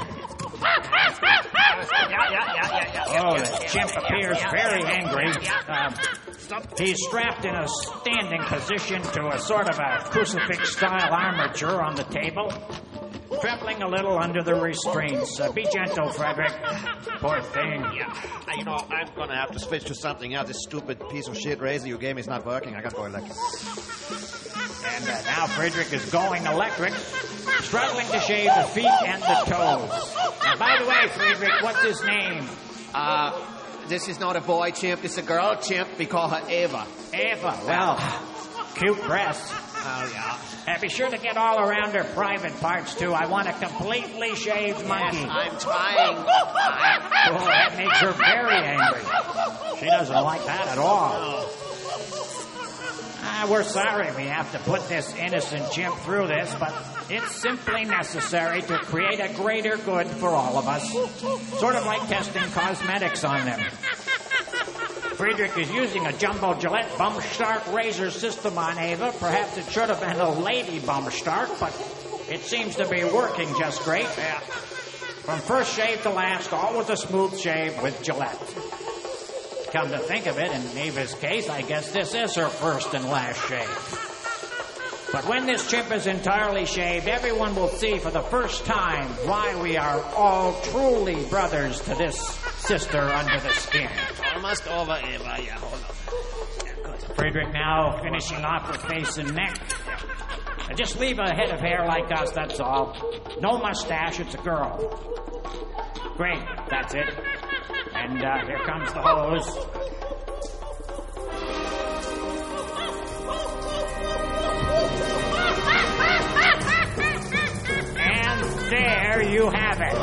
Oh, the chimp appears very angry. Um, he's strapped in a standing position to a sort of a crucifix-style armature on the table, trembling a little under the restraints. Uh, be gentle, Frederick. Poor thing. Yeah. Uh, you know, I'm gonna have to switch to something else. This stupid piece of shit razor you gave me is not working. I gotta go electric. And uh, now Frederick is going electric, struggling to shave the feet and the toes. Now, by the way, Friedrich, what's his name? Uh, this is not a boy chimp. It's a girl chimp. We call her Eva. Eva. Well, cute breasts. Oh, yeah. And be sure to get all around her private parts, too. I want a completely shaved monkey. Yes, I'm trying. Oh, that makes her very angry. She doesn't like that at all. Ah, we're sorry we have to put this innocent chimp through this, but it's simply necessary to create a greater good for all of us. Sort of like testing cosmetics on them. Friedrich is using a jumbo Gillette Bumstark razor system on Ava. Perhaps it should have been a lady Bumstark, but it seems to be working just great. Yeah. From first shave to last, always a smooth shave with Gillette. Come to think of it, in Ava's case, I guess this is her first and last shave. But when this chimp is entirely shaved, everyone will see for the first time why we are all truly brothers to this sister under the skin. Almost over, Eva. Yeah, hold on. Yeah, good. Friedrich now finishing off her face and neck. And just leave a head of hair like us, that's all. No mustache, it's a girl. Great, that's it. And uh, here comes the hose. And there you have it.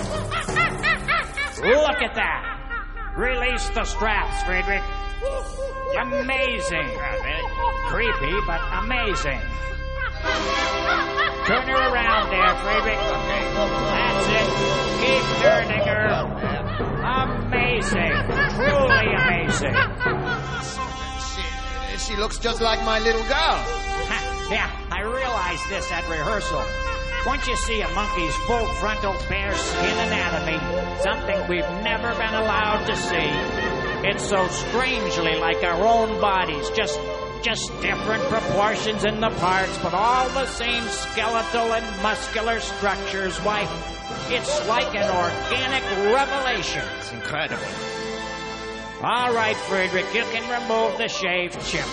Look at that. Release the straps, Friedrich. Amazing. Creepy, but amazing. Turn her around there, Friedrich. That's it. Keep turning her. Amazing. Truly amazing. She, she looks just like my little girl. Ha, yeah, I realized this at rehearsal. Once you see a monkey's full frontal bare skin anatomy, something we've never been allowed to see, it's so strangely like our own bodies, just just different proportions in the parts, but all the same skeletal and muscular structures. Why, it's like an organic revelation. It's incredible. All right, Friedrich, you can remove the shaved chimp.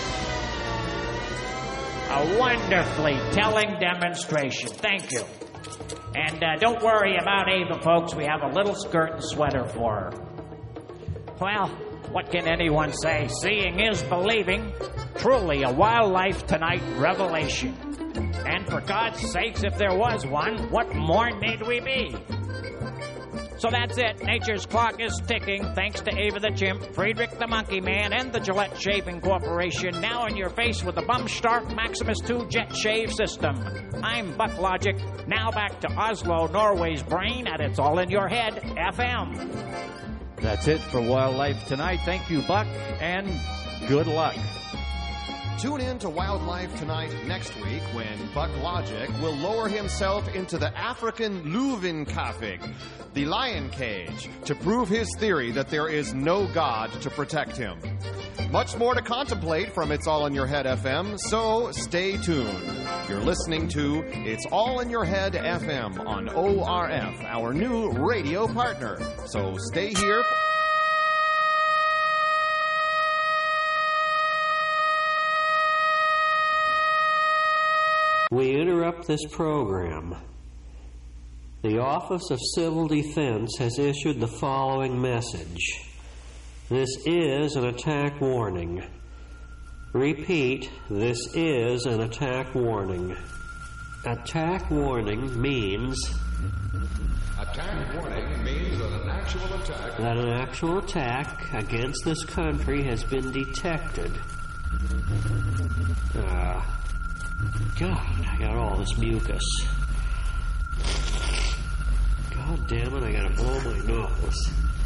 A wonderfully telling demonstration. Thank you. And uh, don't worry about Ava, folks. We have a little skirt and sweater for her. Well, what can anyone say? Seeing is believing. Truly a Wildlife Tonight revelation. And for God's sakes, if there was one, what more need we be? So that's it. Nature's clock is ticking, thanks to Ava the Chimp, Friedrich the Monkey Man, and the Gillette Shaving Corporation, now in your face with the Bumstark Maximus two Jet Shave System. I'm Buck Logic. Now back to Oslo, Norway's brain at It's All in Your Head F M. That's it for Wildlife Tonight. Thank you, Buck, and good luck. Tune in to Wildlife Tonight next week when Buck Logic will lower himself into the African Löwenkafik, the lion cage, to prove his theory that there is no God to protect him. Much more to contemplate from It's All in Your Head F M, so stay tuned. You're listening to It's All in Your Head F M on O R F, our new radio partner. So stay here. We interrupt this program. The Office of Civil Defense has issued the following message. This is an attack warning. Repeat, this is an attack warning. Attack warning means... Attack warning means that an actual attack... That an actual attack against this country has been detected. Ah... Uh, God, I got all this mucus. God damn it, I gotta blow my nose.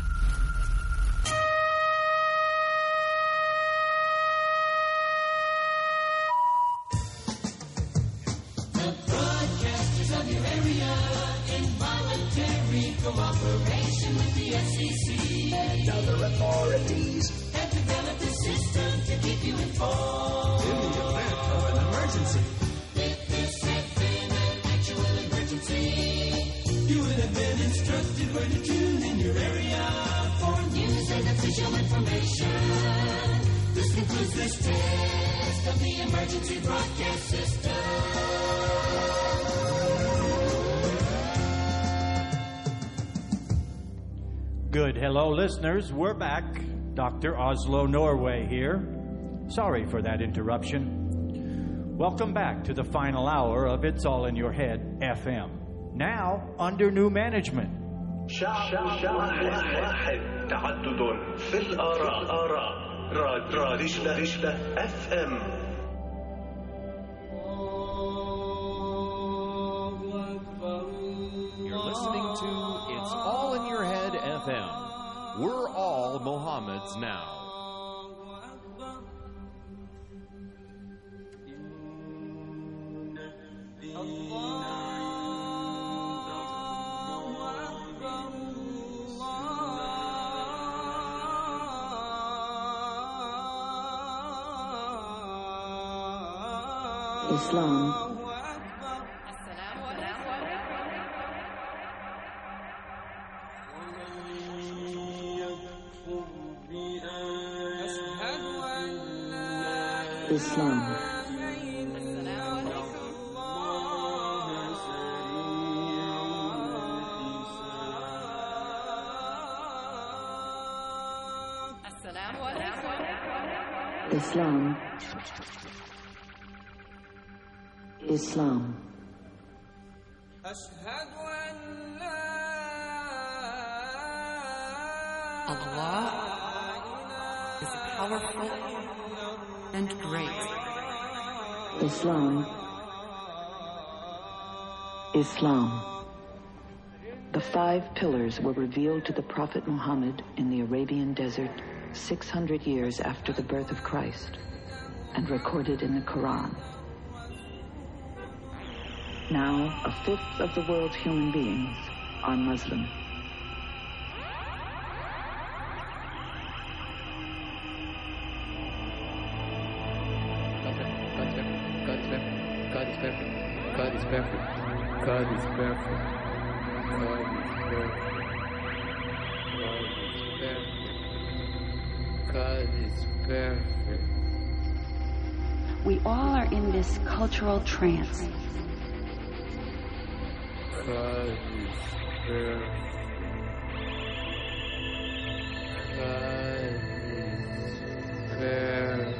The broadcasters of your area, involuntary cooperation with the F C C and other authorities have developed a system to keep you informed in the event of an emergency. If this had been an actual emergency, you would have been instructed where to tune in your area for news and official information. This concludes this test of the emergency broadcast system. Good. Hello, listeners. We're back. Doctor Oslo, Norway here. Sorry for that interruption. Welcome back to the final hour of It's All in Your Head F M. Now, under new management. تعدد في الآراء راديو رشدة اف ام. You're listening to It's All in Your Head F M. We're all Mohammeds now. Islam. Islam. Islam. Islam. Allah is powerful and great. Islam. Islam. The five pillars were revealed to the Prophet Muhammad in the Arabian desert six hundred years after the birth of Christ and recorded in the Quran. Now, a fifth of the world's human beings are Muslim. God is perfect. God is perfect. God is perfect. God is perfect. God is perfect. We all are in this cultural trance. God is perfect. God is perfect.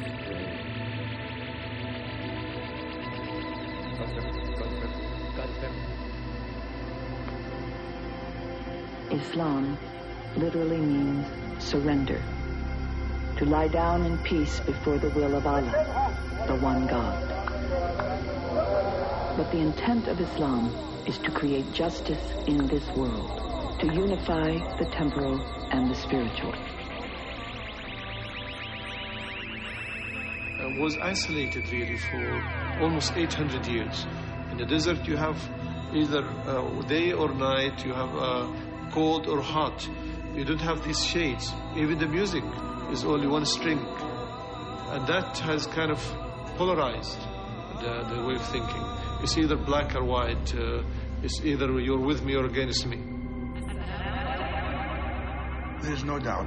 Islam literally means surrender, to lie down in peace before the will of Allah, the one God. But the intent of Islam is to create justice in this world, to unify the temporal and the spiritual. Uh, was isolated really for almost eight hundred years. In the desert you have either uh, day or night, you have uh, cold or hot. You don't have these shades. Even the music is only one string. And that has kind of polarized the, the way of thinking. It's either black or white. Uh, it's either you're with me or against me. There's no doubt.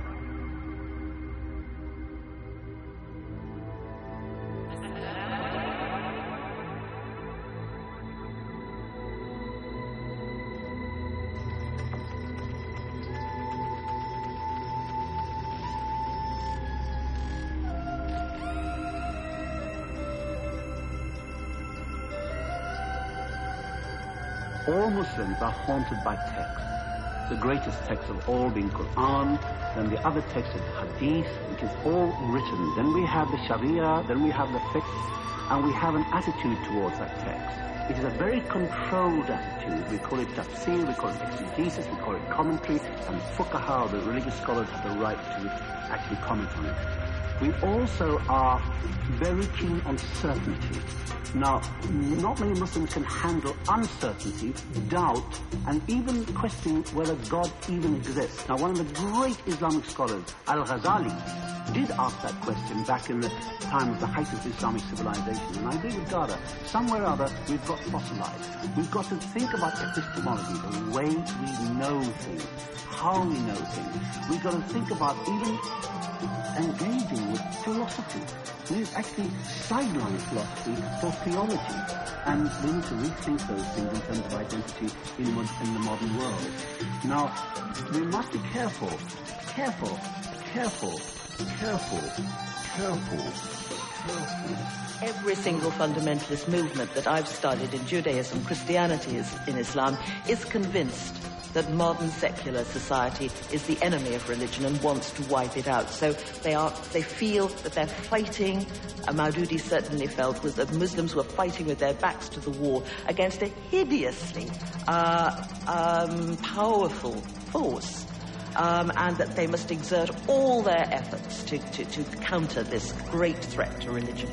All Muslims are haunted by texts. The greatest text of all being Quran, then the other text is Hadith, which is all written. Then we have the Sharia, then we have the fiqh, and we have an attitude towards that text. It is a very controlled attitude. We call it tafsir, we call it exegesis, we call it commentary, and fuqaha, the religious scholars, have the right to actually comment on it. We also are very keen on certainty. Now, not many Muslims can handle uncertainty, doubt, and even questioning whether God even exists. Now, one of the great Islamic scholars, Al-Ghazali, did ask that question back in the time of the height of Islamic civilization. And I agree with Gada. Somewhere or other, we've got fossilized. We've got to think about epistemology, the way we know things, how we know things. We've got to think about even engaging with philosophy. We've actually sidelined philosophy for theology. And we need to rethink those things in terms of identity in, in the modern world. Now, we must be careful, careful, careful, careful, careful, careful. Every single fundamentalist movement that I've studied in Judaism, Christianity, is, in Islam, is convinced that modern secular society is the enemy of religion and wants to wipe it out. So they are, they feel that they're fighting, uh, Maududi certainly felt, was that Muslims were fighting with their backs to the wall against a hideously uh, um, powerful force, um, and that they must exert all their efforts to, to, to counter this great threat to religion.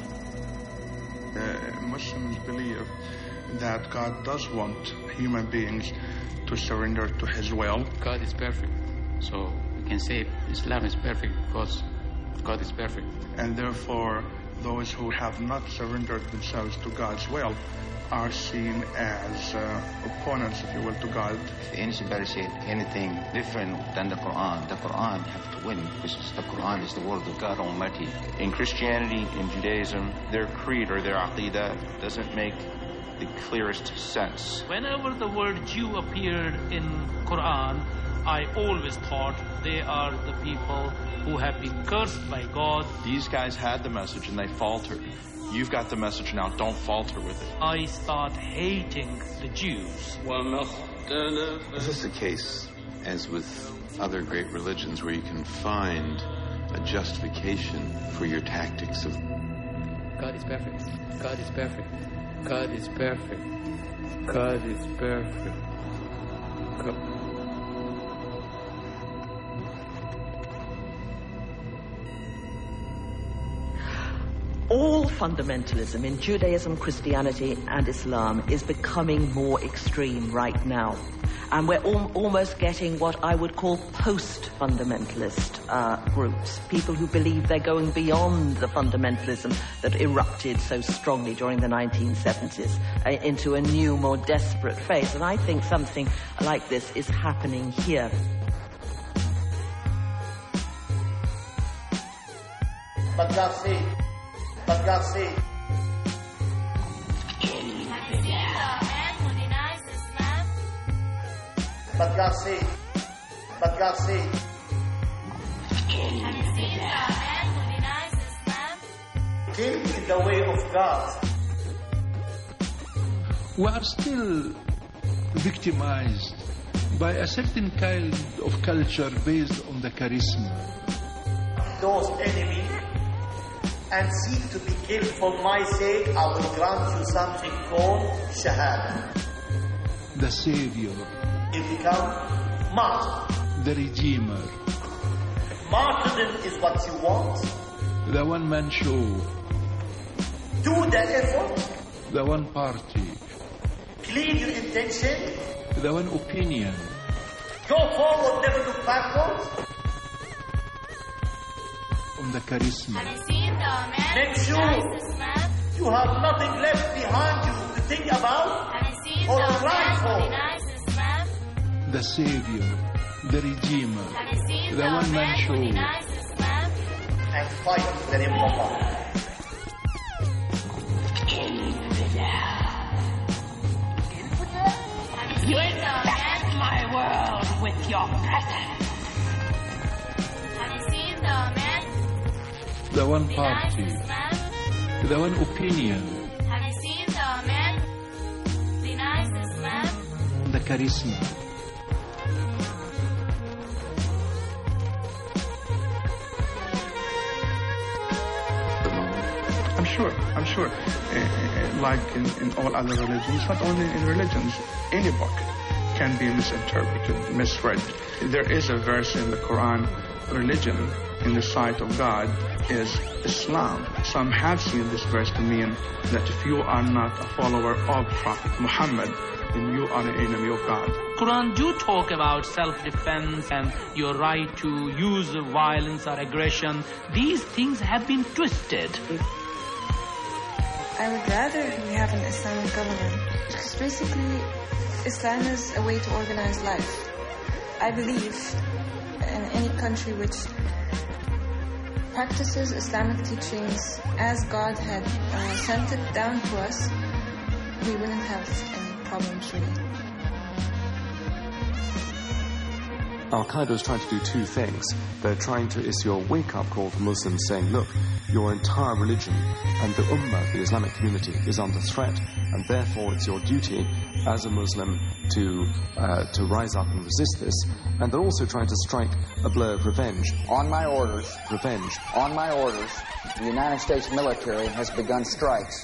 Uh, Muslims believe that God does want human beings to surrender to His will. God is perfect. So we can say Islam is perfect because God is perfect. And therefore, those who have not surrendered themselves to God's will are seen as uh, opponents, if you will, to God. If anybody said anything different than the Quran, the Quran have to win, because the Quran is the word of God Almighty. In Christianity, in Judaism, their creed or their aqidah doesn't make the clearest sense. Whenever the word Jew appeared in Quran, I always thought they are the people who have been cursed by God. These guys had the message and they faltered. You've got the message now, don't falter with it. I start hating the Jews. This is the case, as with other great religions, where you can find a justification for your tactics of... God is perfect. God is perfect. God is perfect. God is perfect. God. All fundamentalism in Judaism, Christianity, and Islam is becoming more extreme right now. And we're al- almost getting what I would call post-fundamentalist uh, groups, people who believe they're going beyond the fundamentalism that erupted so strongly during the nineteen seventies uh, into a new, more desperate phase. And I think something like this is happening here. But God see, but God see. But God see, but God see. Keep in the way of God. We are still victimized by a certain kind of culture based on the charisma. Those enemies and seek to be killed for my sake, I will grant you something called Shahada. The Savior. You become martyr. The Redeemer. Martyrdom is what you want. The one-man show. Do the effort. The one party. Clean your intention. The one opinion. Go forward, never look backwards. On the charisma. Make sure you have nothing left behind you to think about or run for. The Savior, the Redeemer, the one-man show. And fight the name of Allah. You infect my world with your presence. The one party, the one opinion, the charisma. I'm sure, I'm sure, uh, like in, in all other religions, not only in religions, any book can be misinterpreted, misread. There is a verse in the Quran, religion in the sight of God is Islam. Some have seen this verse to mean that if you are not a follower of Prophet Muhammad, then you are an enemy of God. Quran do talk about self-defense and your right to use violence or aggression. These things have been twisted. I would rather we have an Islamic government because basically Islam is a way to organize life. I believe in any country which practices Islamic teachings as God had uh, sent it down to us, we wouldn't have any problems really. Al-Qaeda is trying to do two things. They're trying to issue a wake-up call to Muslims saying, look, your entire religion and the Ummah, the Islamic community, is under threat, and therefore it's your duty as a Muslim to uh, to rise up and resist this. And they're also trying to strike a blow of revenge. On my orders. Revenge. On my orders, the United States military has begun strikes.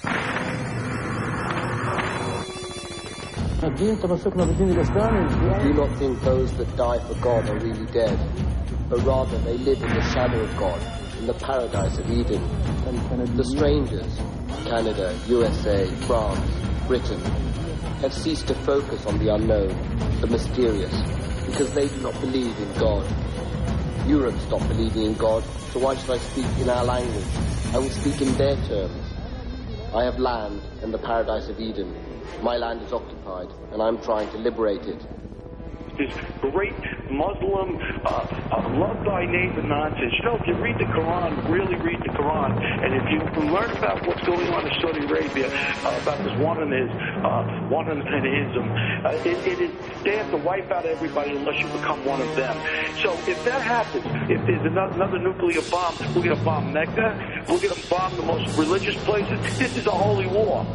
Do not think those that die for God are really dead, but rather they live in the shadow of God, in the paradise of Eden. The strangers, Canada, U S A, France, Britain, have ceased to focus on the unknown, the mysterious, because they do not believe in God. Europe stopped believing in God, so why should I speak in our language? I will speak in their terms. I have land in the paradise of Eden. My land is occupied, and I'm trying to liberate it. This great Muslim, uh, uh, love thy neighbor nonsense. You know, if you read the Quran, really read the Quran, and if you learn about what's going on in Saudi Arabia, uh, about this one-anism, uh, one-anism, uh, it, it is, they have to wipe out everybody unless you become one of them. So if that happens, if there's another, another nuclear bomb, we're going to bomb Mecca, we're going to bomb the most religious places. This is a holy war.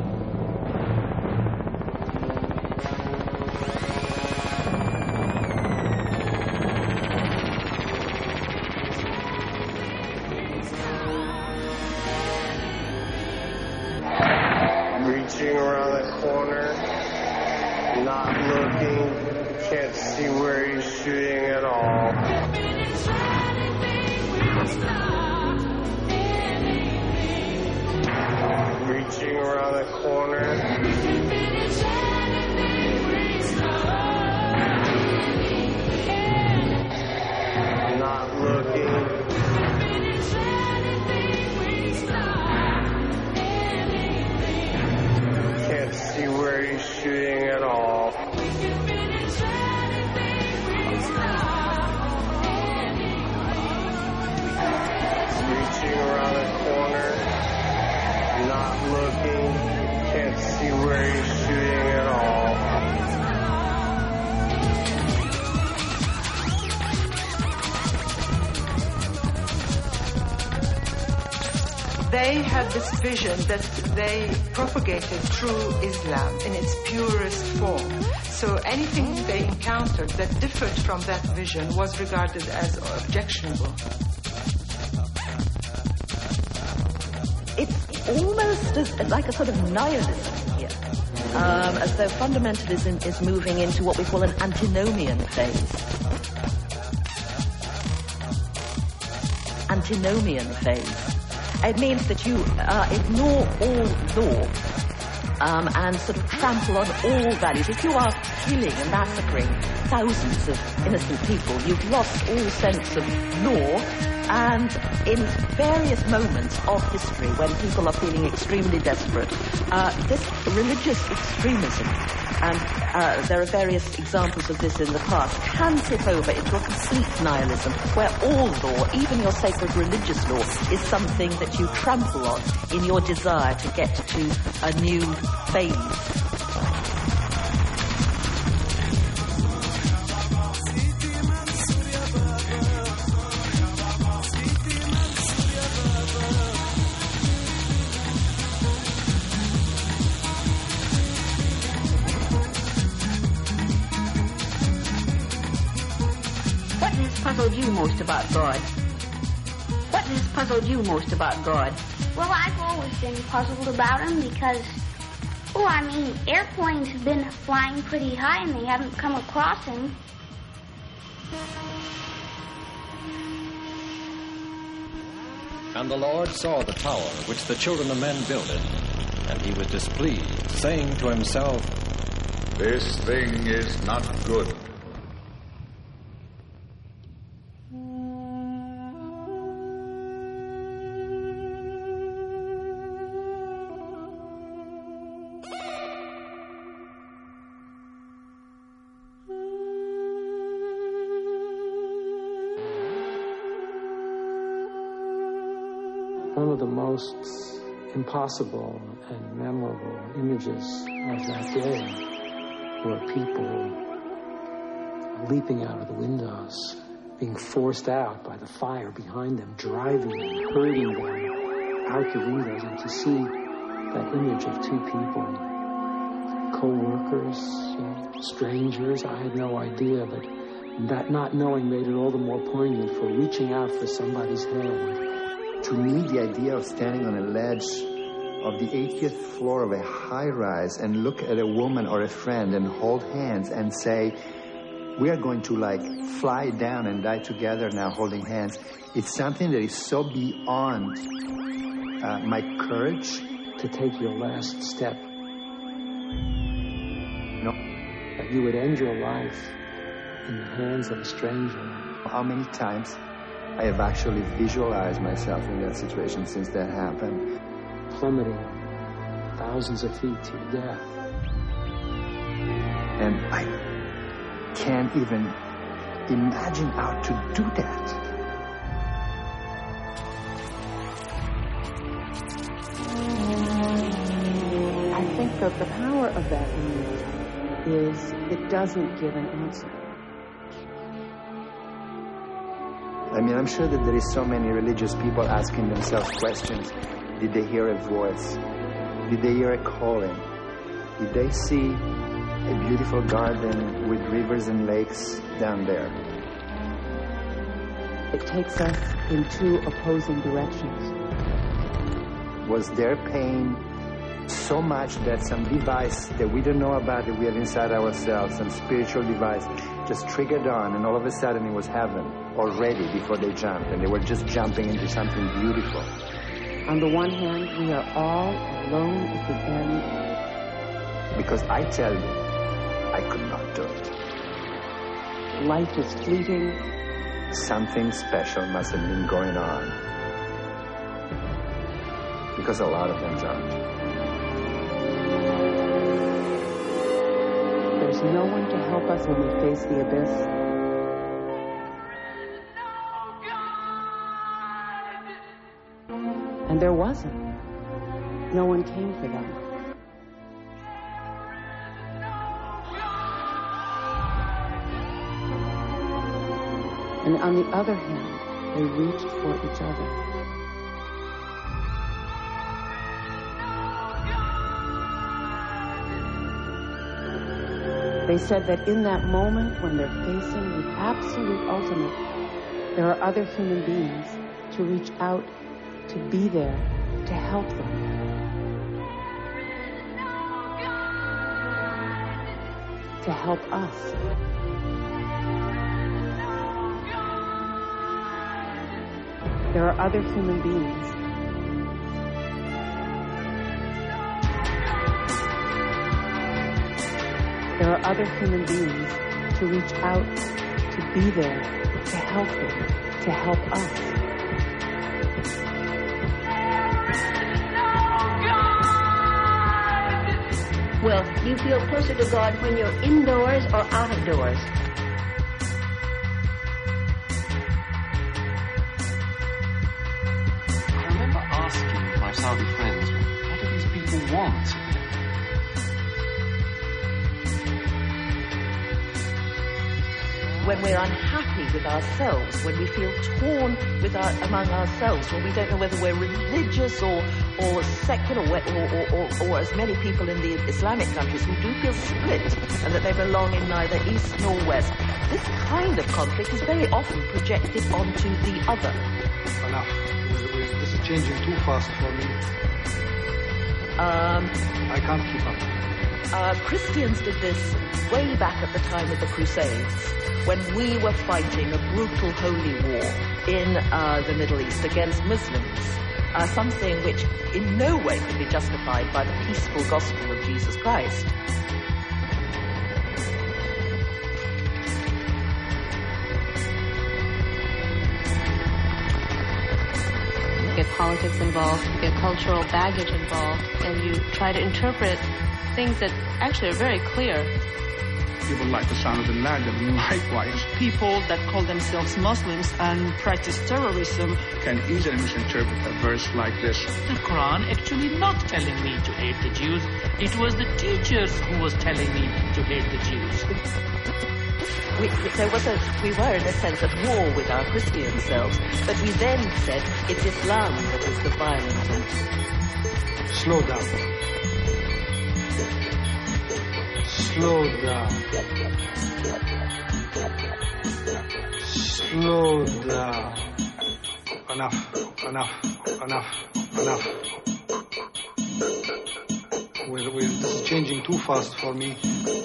Around the corner, not looking, can't see where he's shooting at all. reaching around the corner. Not looking. Can't see where he's shooting at all. Reaching around the corner. Not looking. Can't see where he's shooting at all. They had this vision that they propagated through Islam in its purest form. So anything they encountered that differed from that vision was regarded as objectionable. It's almost as, like a sort of nihilism here, um, as though fundamentalism is moving into what we call an antinomian phase. Antinomian phase. It means that you uh, ignore all law um, and sort of trample on all values. If you are killing and massacring thousands of innocent people, you've lost all sense of law. And in various moments of history, when people are feeling extremely desperate, uh, this religious extremism, and uh, there are various examples of this in the past, can tip over into a complete nihilism, where all law, even your sacred religious law, is something that you trample on in your desire to get to a new phase. You most about God? What has puzzled you most about God? Well, I've always been puzzled about him because, well, I mean, airplanes have been flying pretty high and they haven't come across him. And the Lord saw the tower which the children of men builded, and he was displeased, saying to himself, This thing is not good. One of the most impossible and memorable images of that day were people leaping out of the windows, being forced out by the fire behind them, driving them, hurting them out the windows, and to see that image of two people, co-workers, you know, strangers. I had no idea, but that not knowing made it all the more poignant for reaching out for somebody's hand. To me, the idea of standing on a ledge of the eightieth floor of a high-rise and look at a woman or a friend and hold hands and say, we are going to, like, fly down and die together now holding hands, it's something that is so beyond uh, my courage. To take your last step. No. That you would end your life in the hands of a stranger. How many times I have actually visualized myself in that situation since that happened. Plummeting thousands of feet to your death. And I can't even imagine how to do that. I think that the power of that image is it doesn't give an answer. I mean, I'm sure that there is so many religious people asking themselves questions. Did they hear a voice? Did they hear a calling? Did they see a beautiful garden with rivers and lakes down there? It takes us in two opposing directions. Was their pain so much that some device that we don't know about that we have inside ourselves, some spiritual device, just triggered on, and all of a sudden it was heaven already before they jumped, and they were just jumping into something beautiful? On the one hand, we are all alone at the end? Because I tell you, I could not do it. Life is fleeting. Something special must have been going on. Because a lot of things aren't. There's no one to help us when we face the abyss. And there wasn't. No one came for them. And on the other hand, they reached for each other. They said that in that moment when they're facing the absolute ultimate, there are other human beings to reach out, to be there, to help them. To help us. There are other human beings. There are other human beings to reach out, to be there, to help them, to help us. Well, do you feel closer to God when you're indoors or out of doors? I remember asking my Saudi friends, what do these people want? When we're unhappy with ourselves, when we feel torn with our, among ourselves, when we don't know whether we're religious or, or secular, or, or, or, or as many people in the Islamic countries who do feel split and that they belong in neither east nor west, this kind of conflict is very often projected onto the other. Enough. This is changing too fast for me. Um, I can't keep up. Uh, Christians did this way back at the time of the Crusades, when we were fighting a brutal holy war in uh, the Middle East against Muslims, uh, something which in no way could be justified by the peaceful gospel of Jesus Christ. You get politics involved, you get cultural baggage involved, and you try to interpret things that actually are very clear. People like Osama bin Laden, likewise. People that call themselves Muslims and practice terrorism can easily misinterpret a verse like this. The Quran actually not telling me to hate the Jews. It was the teachers who was telling me to hate the Jews. We, there was a, we were in a sense at war with our Christian selves, but we then said it's Islam that is the violent. Slow down. Slow down. Slow down. Enough, enough, enough, enough. We're, we're, this is changing too fast for me.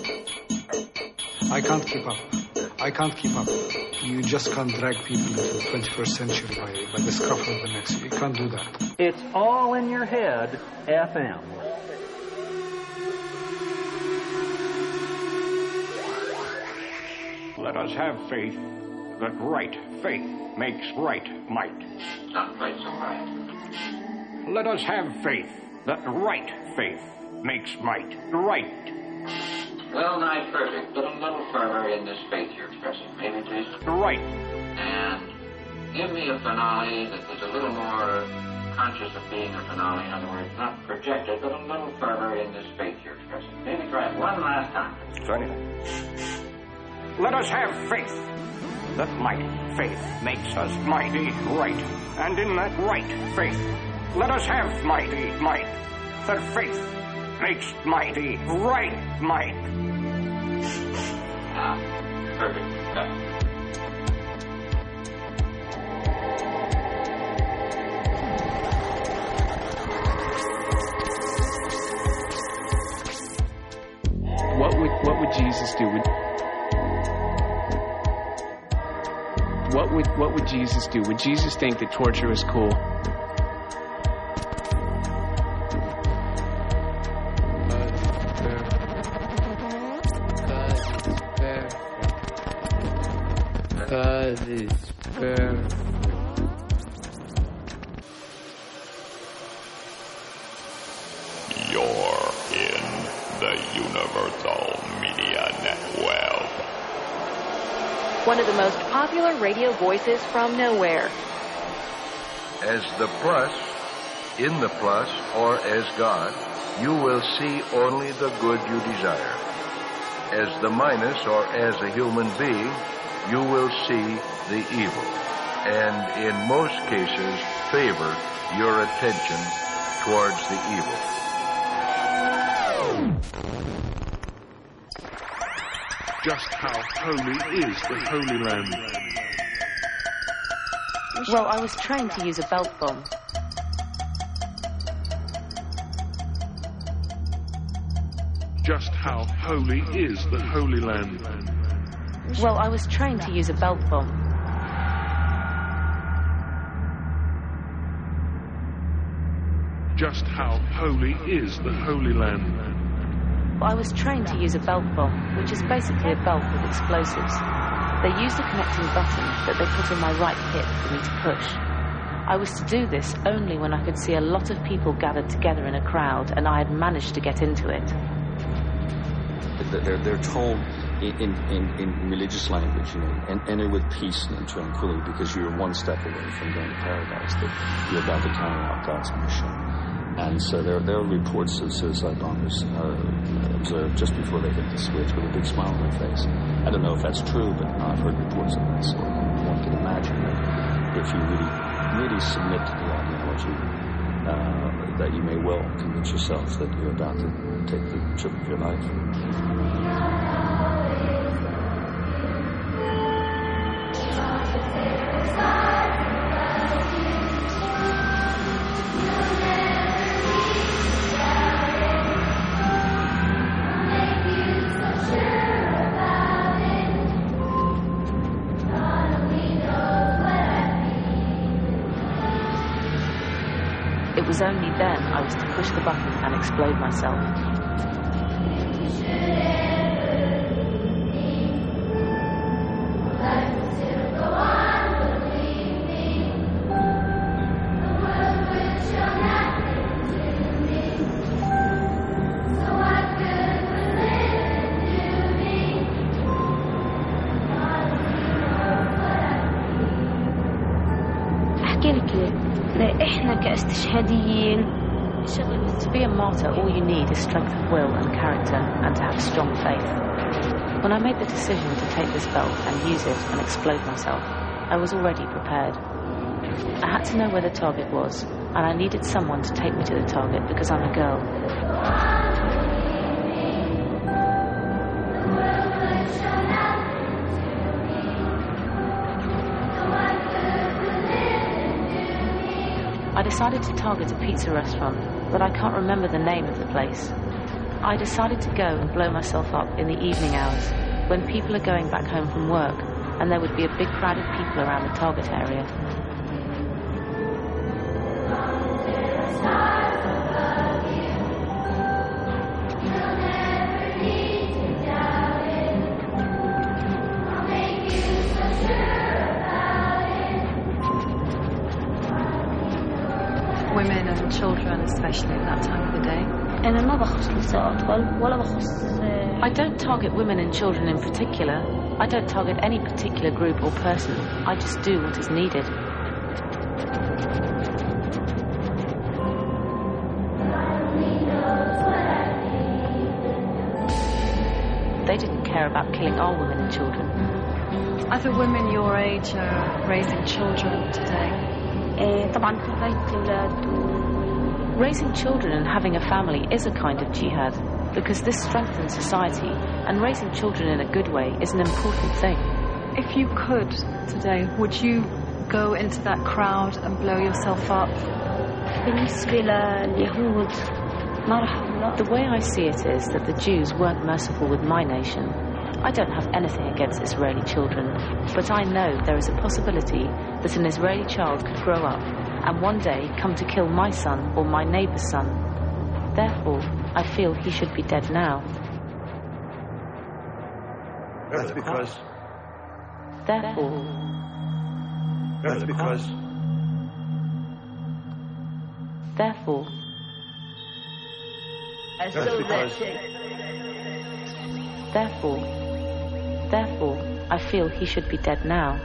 I can't keep up. I can't keep up. You just can't drag people into the twenty-first century by, by the scruff of the neck. You can't do that. It's all in your head, F M. Let us have faith that right faith makes right might. Not quite so right. Let us have faith that right faith makes might right. Well nigh perfect, but a little firmer in this faith you're expressing. Maybe, please? Right. And give me a finale that is a little more conscious of being a finale. In other words, not projected, but a little firmer in this faith you're expressing. Maybe try it one last time. Certainly. Let us have faith that mighty faith makes us mighty right. And in that right faith, let us have mighty might. That faith makes mighty right might. Ah, perfect. Got it. What would what would Jesus do? Would, what would what would Jesus do? Would Jesus think that torture was cool? God is perfect. You're in the Universal Media Network. One of the most popular radio voices from nowhere. As the plus, in the plus, or as God, you will see only the good you desire. As the minus, or as a human being, you will see the evil, and in most cases favor your attention towards the evil. Just how holy is the Holy Land? Well, I was trained to use a belt bomb. Just how holy is the Holy Land? Well, I was trained to use a belt bomb. Just how holy is the Holy Land? I was trained to use a belt bomb, which is basically a belt with explosives. They used a connecting button that they put in my right hip for me to push. I was to do this only when I could see a lot of people gathered together in a crowd, and I had managed to get into it. They're, they're told in, in, in religious language, you know, and enter with peace and tranquility because you're one step away from going to paradise, that you're about to carry out God's mission. And so there, there are reports of suicide bombers uh, observed just before they hit the switch with a big smile on their face. I don't know if that's true, but I've heard reports of that sort. One can imagine that if you really, really submit to the ideology, uh, that you may well convince yourself that you're about to take the trip of your life. It was only then I was to push the button and explode myself. To be a martyr, all you need is strength of will and character, and to have strong faith. When I made the decision to take this belt and use it and explode myself, I was already prepared. I had to know where the target was, and I needed someone to take me to the target because I'm a girl. I decided to target a pizza restaurant, but I can't remember the name of the place. I decided to go and blow myself up in the evening hours, when people are going back home from work, and there would be a big crowd of people around the target area. Women and children, especially at that time of the day. I don't target women and children in particular. I don't target any particular group or person. I just do what is needed. They didn't care about killing our women and children. Are the women your age uh, raising children today? Raising children and having a family is a kind of jihad, because this strengthens society, and raising children in a good way is an important thing. If you could today, would you go into that crowd and blow yourself up? The way I see it is that the Jews weren't merciful with my nation. I don't have anything against Israeli children, but I know there is a possibility that an Israeli child could grow up and one day come to kill my son or my neighbor's son. Therefore, I feel he should be dead now. That's because... Therefore, That's because... Therefore... That's because... Therefore... Therefore, I feel he should be dead now.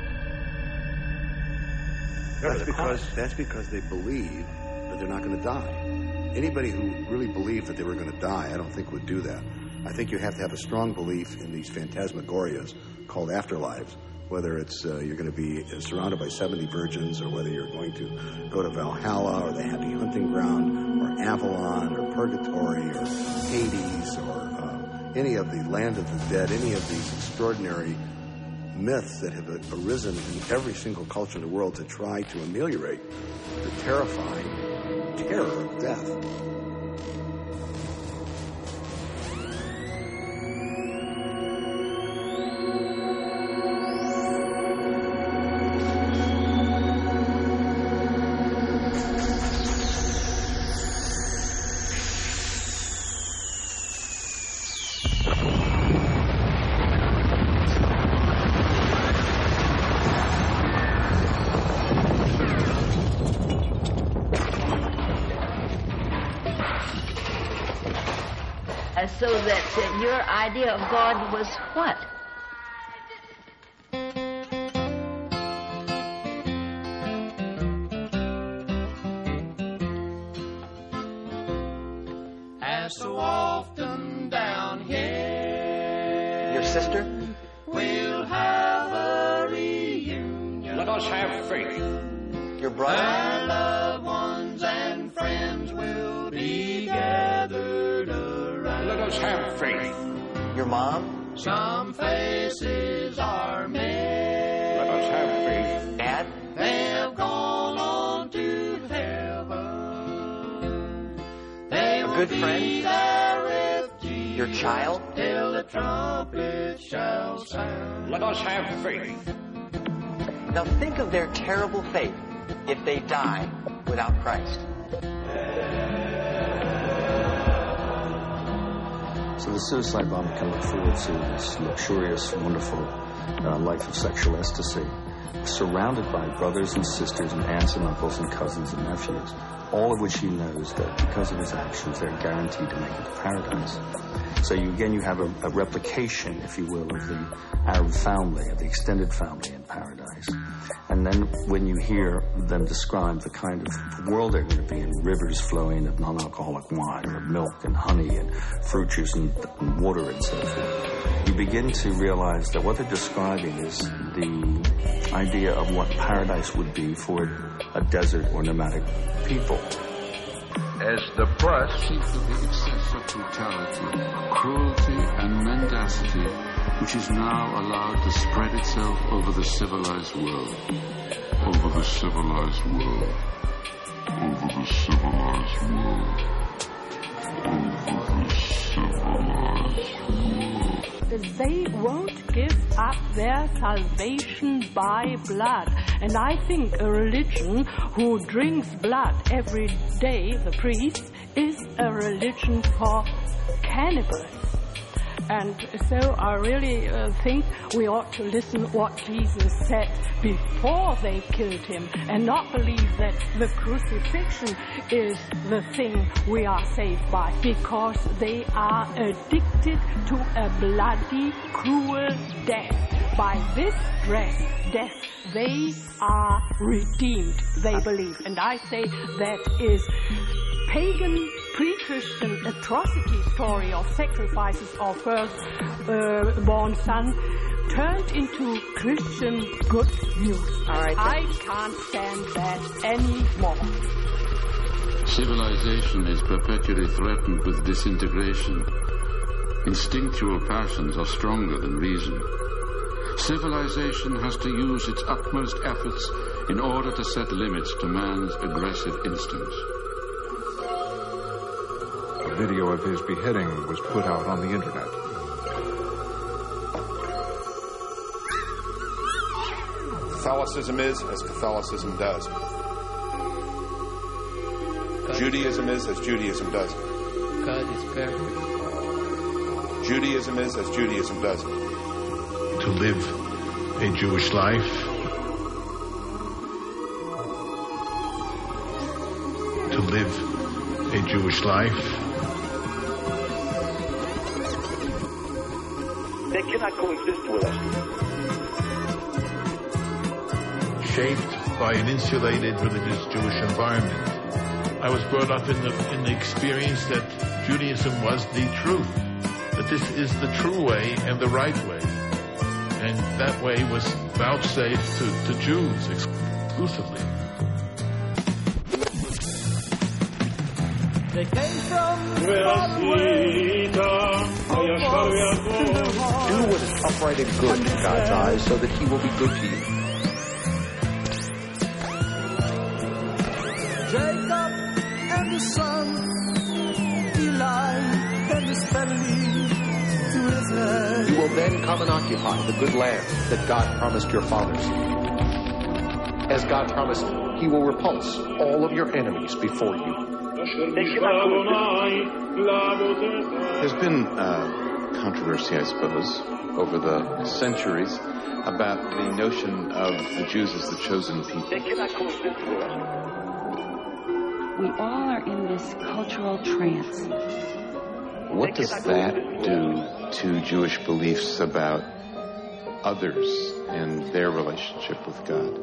That's because... That's because they believe that they're not going to die. Anybody who really believed that they were going to die, I don't think would do that. I think you have to have a strong belief in these phantasmagorias called afterlives, whether it's uh, you're going to be surrounded by seventy virgins, or whether you're going to go to Valhalla or the happy hunting ground or Avalon or Purgatory or Hades or uh, any of the land of the dead, any of these extraordinary myths that have arisen in every single culture in the world to try to ameliorate the terrifying terror of death. So that uh, your idea of God was what? As so often down here. Your sister? We'll have a reunion. Let us have faith. Your brother? Our loved ones and friends will be gathered around. Let us have faith. Your mom? Some faces are made. Let us have faith. Dad? They've gone on to heaven. They a will good be friend? there with Jesus. Your child? Till the trumpet shall sound. Let us have faith. Now think of their terrible fate if they die without Christ. So the suicide bomber can look forward to this luxurious, wonderful uh, life of sexual ecstasy, surrounded by brothers and sisters and aunts and uncles and cousins and nephews, all of which he knows that because of his actions, they're guaranteed to make it to paradise. So you, again, you have a, a replication, if you will, of the Arab family, of the extended family in paradise. And then when you hear them describe the kind of world they're going to be in, rivers flowing of non-alcoholic wine or milk and honey and fruit juice and, and water and so forth, you begin to realize that what they're describing is the idea of what paradise would be for a desert or nomadic people. As the plus... Think of the excess of brutality, cruelty and mendacity which is now allowed to spread itself over the civilized world. Over the civilized world. Over the civilized world. Over the civilized world. They won't give up their salvation by blood. And I think a religion who drinks blood every day, the priest, is a religion for cannibals. And so I really uh, think we ought to listen what Jesus said before they killed him and not believe that the crucifixion is the thing we are saved by, because they are addicted to a bloody, cruel death. By this dress, death, they are redeemed, they believe. And I say that is pagan, pre-Christian atrocity story of sacrifices of first-born uh, son turned into Christian good news. All right, I can't stand that anymore. Civilization is perpetually threatened with disintegration. Instinctual passions are stronger than reason. Civilization has to use its utmost efforts in order to set limits to man's aggressive instincts. A video of his beheading was put out on the internet. Catholicism is as Catholicism does. Judaism is as Judaism does. God is perfect. Judaism is as Judaism does. To live a Jewish life live a Jewish life. They cannot coexist with us. Shaped by an insulated religious Jewish environment. I was brought up in the in the experience that Judaism was the truth, that this is the true way and the right way. And that way was vouchsafed to, to Jews exclusively. They came from far away. Do what is upright and good in God's eyes so that he will be good to you. Jacob and his sons, Eli and his family to his land. You will then come and occupy the good land that God promised your fathers. As God promised, he will repulse all of your enemies before you. There's been uh, controversy, I suppose, over the centuries about the notion of the Jews as the chosen people. We all are in this cultural trance. What does that do to Jewish beliefs about others and their relationship with God?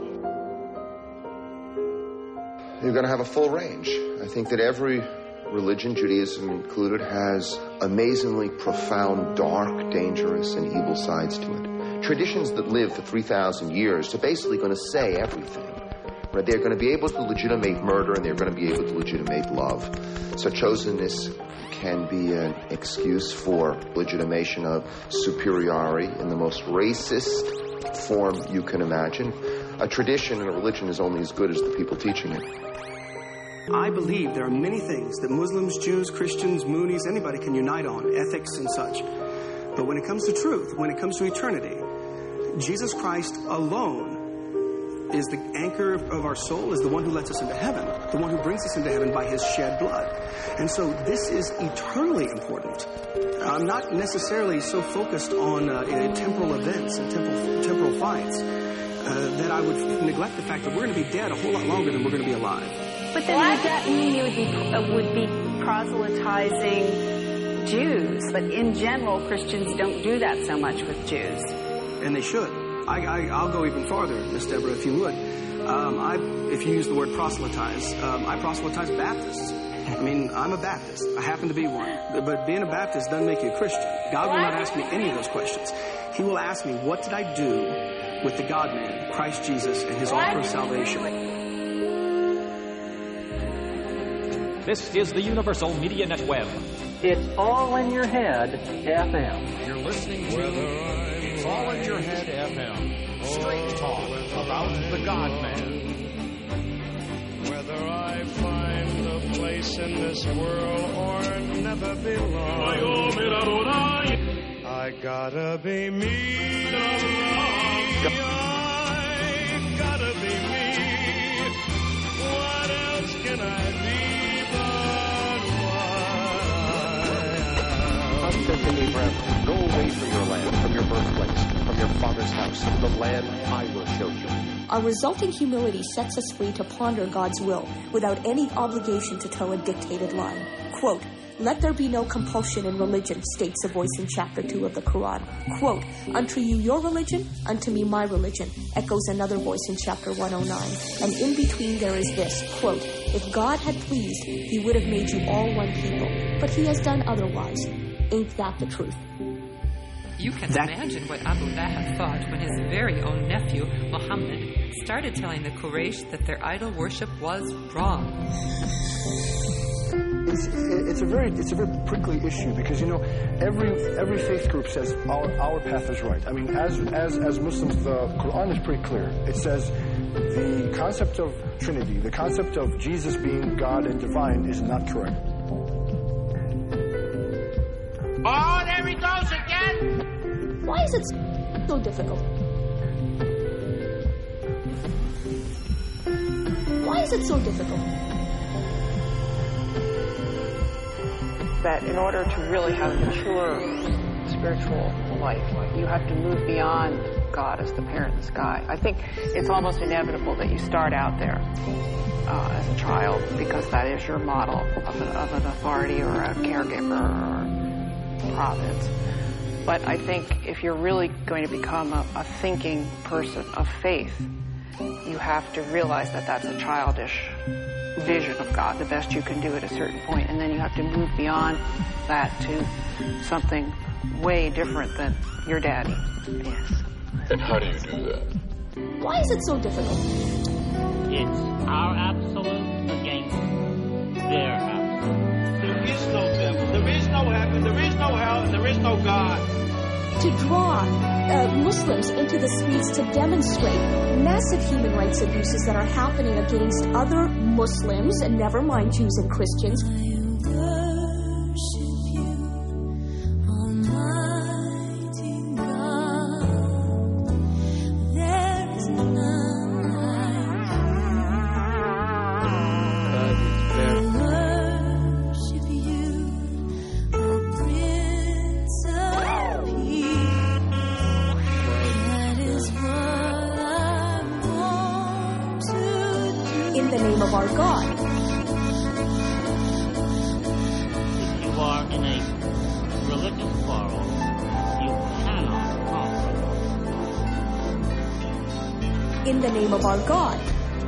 You're going to have a full range. I think that every religion, Judaism included, has amazingly profound, dark, dangerous, and evil sides to it. Traditions that live for three thousand years are basically going to say everything. Right? They're going to be able to legitimate murder, and they're going to be able to legitimate love. So chosenness can be an excuse for legitimation of superiority in the most racist form you can imagine. A tradition and a religion is only as good as the people teaching it. I believe there are many things that Muslims, Jews, Christians, Moonies, anybody can unite on, ethics and such. But when it comes to truth, when it comes to eternity, Jesus Christ alone is the anchor of our soul, is the one who lets us into heaven, the one who brings us into heaven by his shed blood. And so this is eternally important. I'm not necessarily so focused on uh, temporal events and temporal, temporal fights uh, that I would neglect the fact that we're going to be dead a whole lot longer than we're going to be alive. But then would that mean you would be, uh, would be proselytizing Jews? But in general, Christians don't do that so much with Jews. And they should. I, I, I'll go even farther, Miss Deborah, if you would. Um, I, if you use the word proselytize, um, I proselytize Baptists. I mean, I'm a Baptist. I happen to be one. But being a Baptist doesn't make you a Christian. God will not ask me any of those questions. He will ask me, what did I do with the God-man, Christ Jesus, and his offer of salvation? This is the Universal Media Network. It's all in your head, F M. You're listening to It's All in Your Head, F M. Straight talk about the God-man. Whether I find a place in this world or never belong, I gotta be me. I gotta be me. What else can I be? Constantine Abraham, go away from your land, from your birthplace, from your father's house, to the land I will show you. Our resulting humility sets us free to ponder God's will without any obligation to toe a dictated line. Quote, let there be no compulsion in religion, states a voice in chapter two of the Quran. Quote, unto you your religion, unto me my religion, echoes another voice in chapter one oh nine. And in between there is this, quote, if God had pleased, he would have made you all one people, but he has done otherwise. Ain't that the truth? You can that imagine what Abu Lahab thought when his very own nephew, Muhammad, started telling the Quraysh that their idol worship was wrong. It's, it's a very it's a very prickly issue because, you know, every every faith group says our our path is right. I mean, as as as Muslims, the Quran is pretty clear. It says the concept of Trinity, the concept of Jesus being God and divine, is not correct. Oh, there he goes again! Why is it so difficult? Why is it so difficult? That in order to really have a mature spiritual life, you have to move beyond God as the parent in the sky. I think it's almost inevitable that you start out there uh, as a child because that is your model of an, of an authority or a caregiver or providence. But I think if you're really going to become a, a thinking person of faith, you have to realize that that's a childish vision of God, the best you can do at a certain point, and then you have to move beyond that to something way different than your daddy. Yes. And how do you do that? Why is it so difficult? It's our absolute against their absolute. There is no devil, there is no heaven, there is no hell, and there is no God. To draw uh, Muslims into the streets to demonstrate massive human rights abuses that are happening against other Muslims, and never mind Jews and Christians. In the name of our God. If you are in a religious quarrel, you cannot conquer. In the name of our God.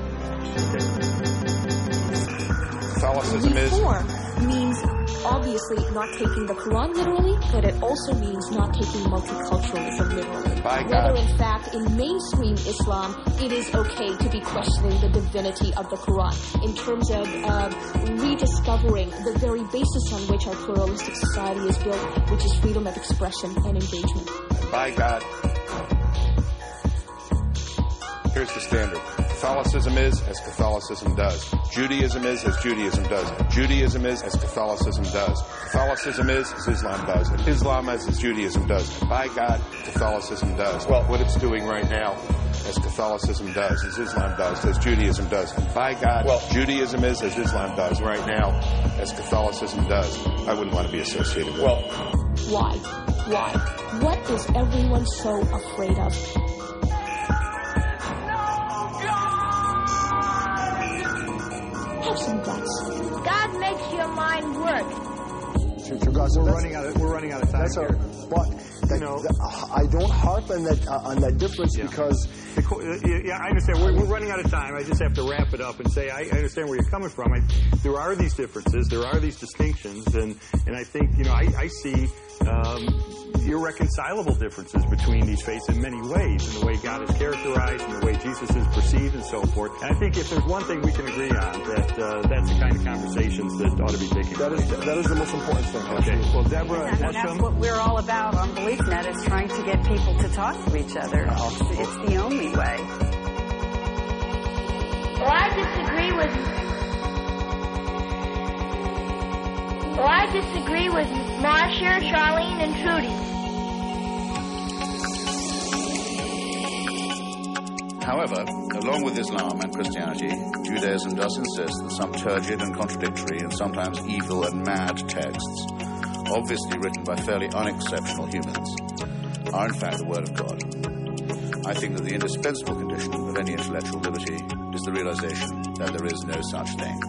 Catholicism Reform is... means obviously not taking the Quran literally, but it also means not taking multiculturalism literally. By God. Whether in fact in mainstream Islam it is okay to be questioning the divinity of the Quran in terms of uh, rediscovering the very basis on which our pluralistic society is built, which is freedom of expression and engagement. By God. Here's the standard. Catholicism is as Catholicism does. Judaism is as Judaism does. Judaism is as Catholicism does. Catholicism is as Islam does. And Islam is as Judaism does. By God, Catholicism does. Well, what it's doing right now, as Catholicism does, as Islam does, as Judaism does. And by God, well, Judaism is as Islam does right now, as Catholicism does. I wouldn't want to be associated with it. Well, why? Why? What is everyone so afraid of? Have some guts. God makes your mind work. To, to God, so we're running out of we're running out of time that's here. A, but that, no. that, I don't harp on that uh, on that difference yeah. because the, uh, yeah, I understand. We're, we're running out of time. I just have to wrap it up and say I, I understand where you're coming from. I, there are these differences, there are these distinctions, and and I think you know I, I see. Um, irreconcilable differences between these faiths in many ways, in the way God is characterized, in the way Jesus is perceived, and so forth. And I think if there's one thing we can agree on, that uh, that's the kind of conversations that ought to be taken. That is that is the most important thing. Okay. Well, Deborah, and that's what we're all about on BeliefNet, is trying to get people to talk to each other. It's, it's the only way. Well, I disagree with. Well, I disagree with Marcia, Charlene, and Trudy. However, along with Islam and Christianity, Judaism does insist that some turgid and contradictory and sometimes evil and mad texts, obviously written by fairly unexceptional humans, are in fact the Word of God. I think that the indispensable condition of any intellectual liberty is the realization that there is no such thing.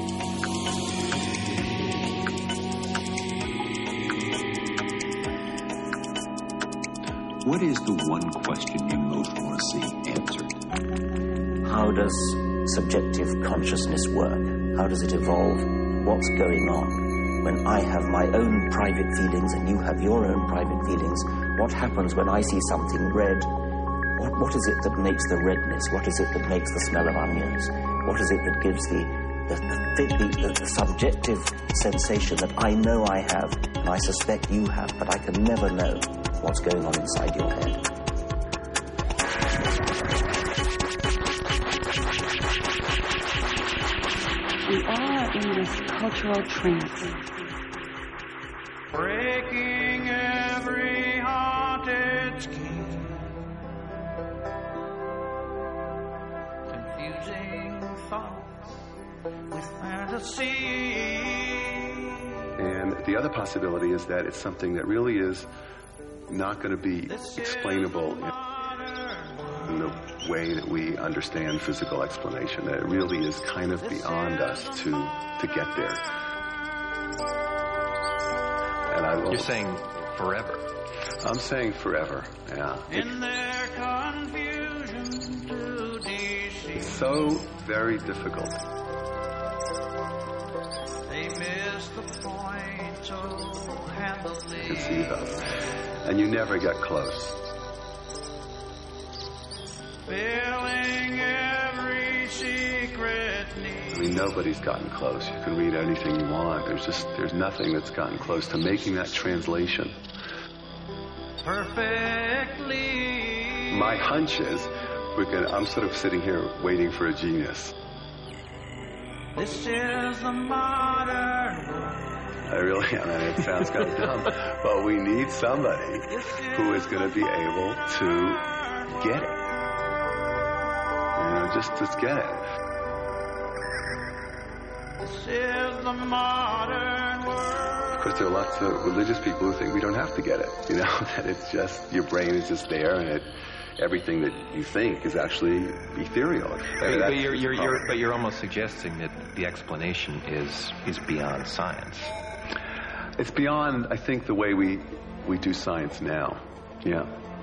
What is the one question you most want to see answered? How does subjective consciousness work? How does it evolve? What's going on? When I have my own private feelings and you have your own private feelings, what happens when I see something red? What, what is it that makes the redness? What is it that makes the smell of onions? What is it that gives the the, the, the, the subjective sensation that I know I have and I suspect you have, but I can never know what's going on inside your head? We are in this cultural trance. Breaking every haunted scheme, confusing thoughts with fantasy. And the other possibility is that it's something that really is not going to be explainable. in the way that we understand physical explanation. That it really is kind of beyond us to to get there. And I will, You're saying forever. I'm saying forever, yeah. In their confusion to deceive. It's so very difficult. They miss the point so handily. Conceive of. And you never get close. Filling every secret need. I mean, nobody's gotten close. You can read anything you want. There's just, there's nothing that's gotten close to making that translation. Perfectly. My hunch is, we're gonna, I'm sort of sitting here waiting for a genius. This is the modern world. I really, I mean, it sounds kind of dumb, but we need somebody who is going to be able to get it. You know, just, just get it. This is the modern world. Of course, there are lots of religious people who think we don't have to get it. You know, that it's just, your brain is just there and it, everything that you think is actually ethereal. But, but, you're, you're, you're, but you're almost suggesting that the explanation is is beyond science. It's beyond, I think, the way we, we do science now. Yeah.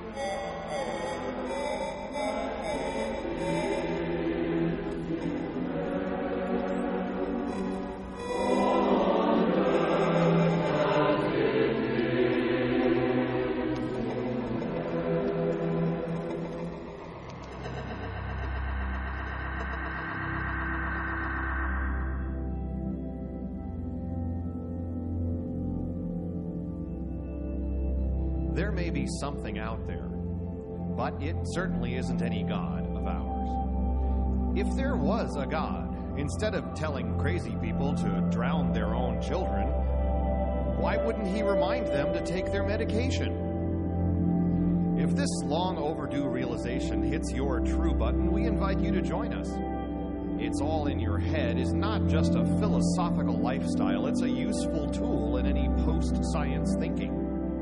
There may be something out there, but it certainly isn't any God of ours. If there was a God, instead of telling crazy people to drown their own children, why wouldn't he remind them to take their medication? If this long overdue realization hits your true button, we invite you to join us. It's all in your head is not just a philosophical lifestyle, it's a useful tool in any post-science thinking.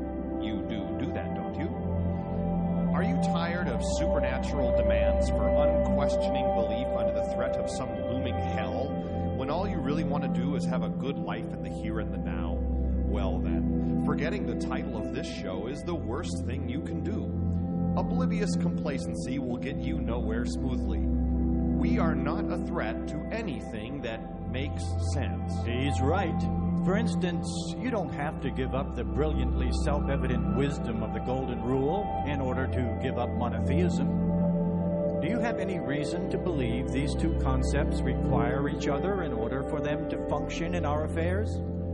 Are you tired of supernatural demands for unquestioning belief under the threat of some looming hell, when all you really want to do is have a good life in the here and the now? Well then, forgetting the title of this show is the worst thing you can do. Oblivious complacency will get you nowhere smoothly. We are not a threat to anything that makes sense. He's right. For instance, you don't have to give up the brilliantly self-evident wisdom of the Golden Rule in order to give up monotheism. Do you have any reason to believe these two concepts require each other in order for them to function in our affairs?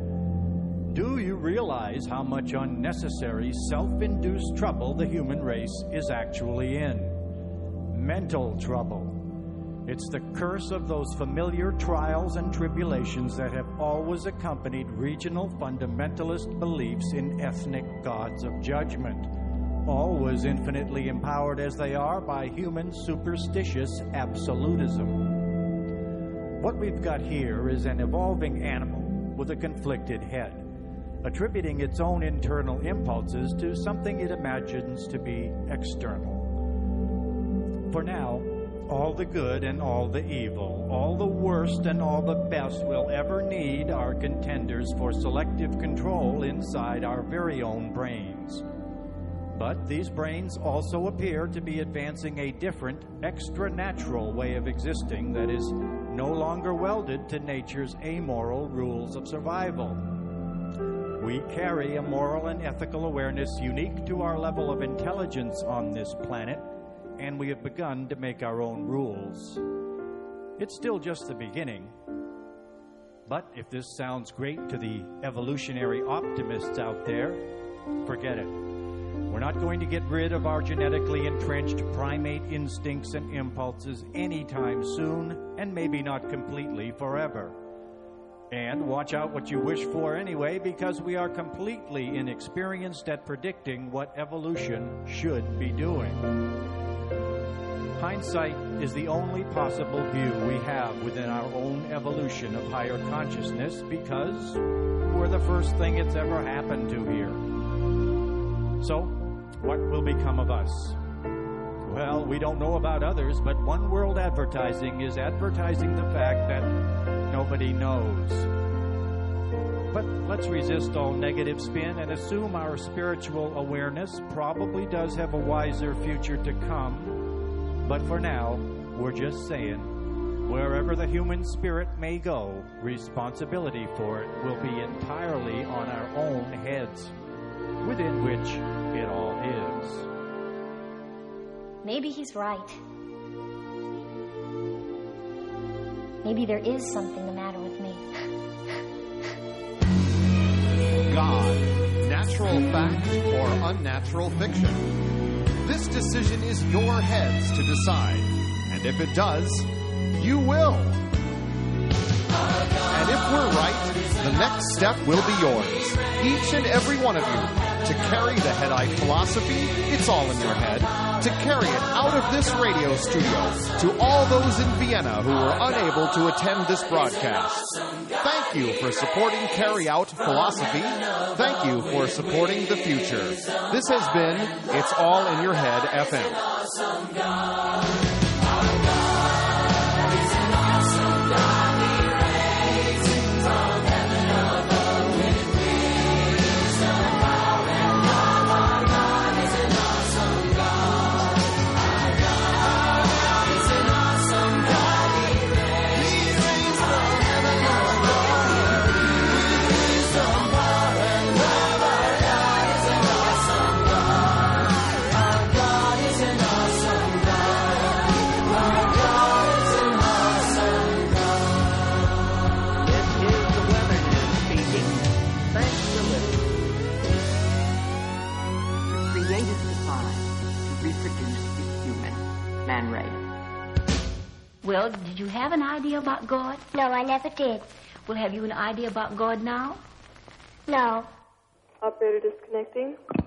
Do you realize how much unnecessary self-induced trouble the human race is actually in? Mental trouble. It's the curse of those familiar trials and tribulations that have always accompanied regional fundamentalist beliefs in ethnic gods of judgment, always infinitely empowered as they are by human superstitious absolutism. What we've got here is an evolving animal with a conflicted head, attributing its own internal impulses to something it imagines to be external. For now, all the good and all the evil, all the worst and all the best we'll ever need are contenders for selective control inside our very own brains. But these brains also appear to be advancing a different, extra-natural way of existing that is no longer welded to nature's amoral rules of survival. We carry a moral and ethical awareness unique to our level of intelligence on this planet, and we have begun to make our own rules. It's still just the beginning. But if this sounds great to the evolutionary optimists out there, forget it. We're not going to get rid of our genetically entrenched primate instincts and impulses anytime soon, and maybe not completely forever. And watch out what you wish for anyway, because we are completely inexperienced at predicting what evolution should be doing. Hindsight is the only possible view we have within our own evolution of higher consciousness, because we're the first thing it's ever happened to here. So, what will become of us? Well, we don't know about others, but One World Advertising is advertising the fact that nobody knows. But let's resist all negative spin and assume our spiritual awareness probably does have a wiser future to come. But for now, we're just saying, wherever the human spirit may go, responsibility for it will be entirely on our own heads, within which it all is. Maybe he's right. Maybe there is something the matter with me. God, natural fact or unnatural fiction? This decision is your head's to decide. And if it does, you will. And if we're right, the next step will be yours. Each and every one of you. To carry the Headite philosophy, it's all in your head. To carry it out of this radio studio to all those in Vienna who were unable to attend this broadcast. Thank you for supporting Carry Out Philosophy. Thank you for supporting the future. This has been It's All in Your Head F M. Well, did you have an idea about God? No, I never did. Well, have you an idea about God now? No. Operator disconnecting.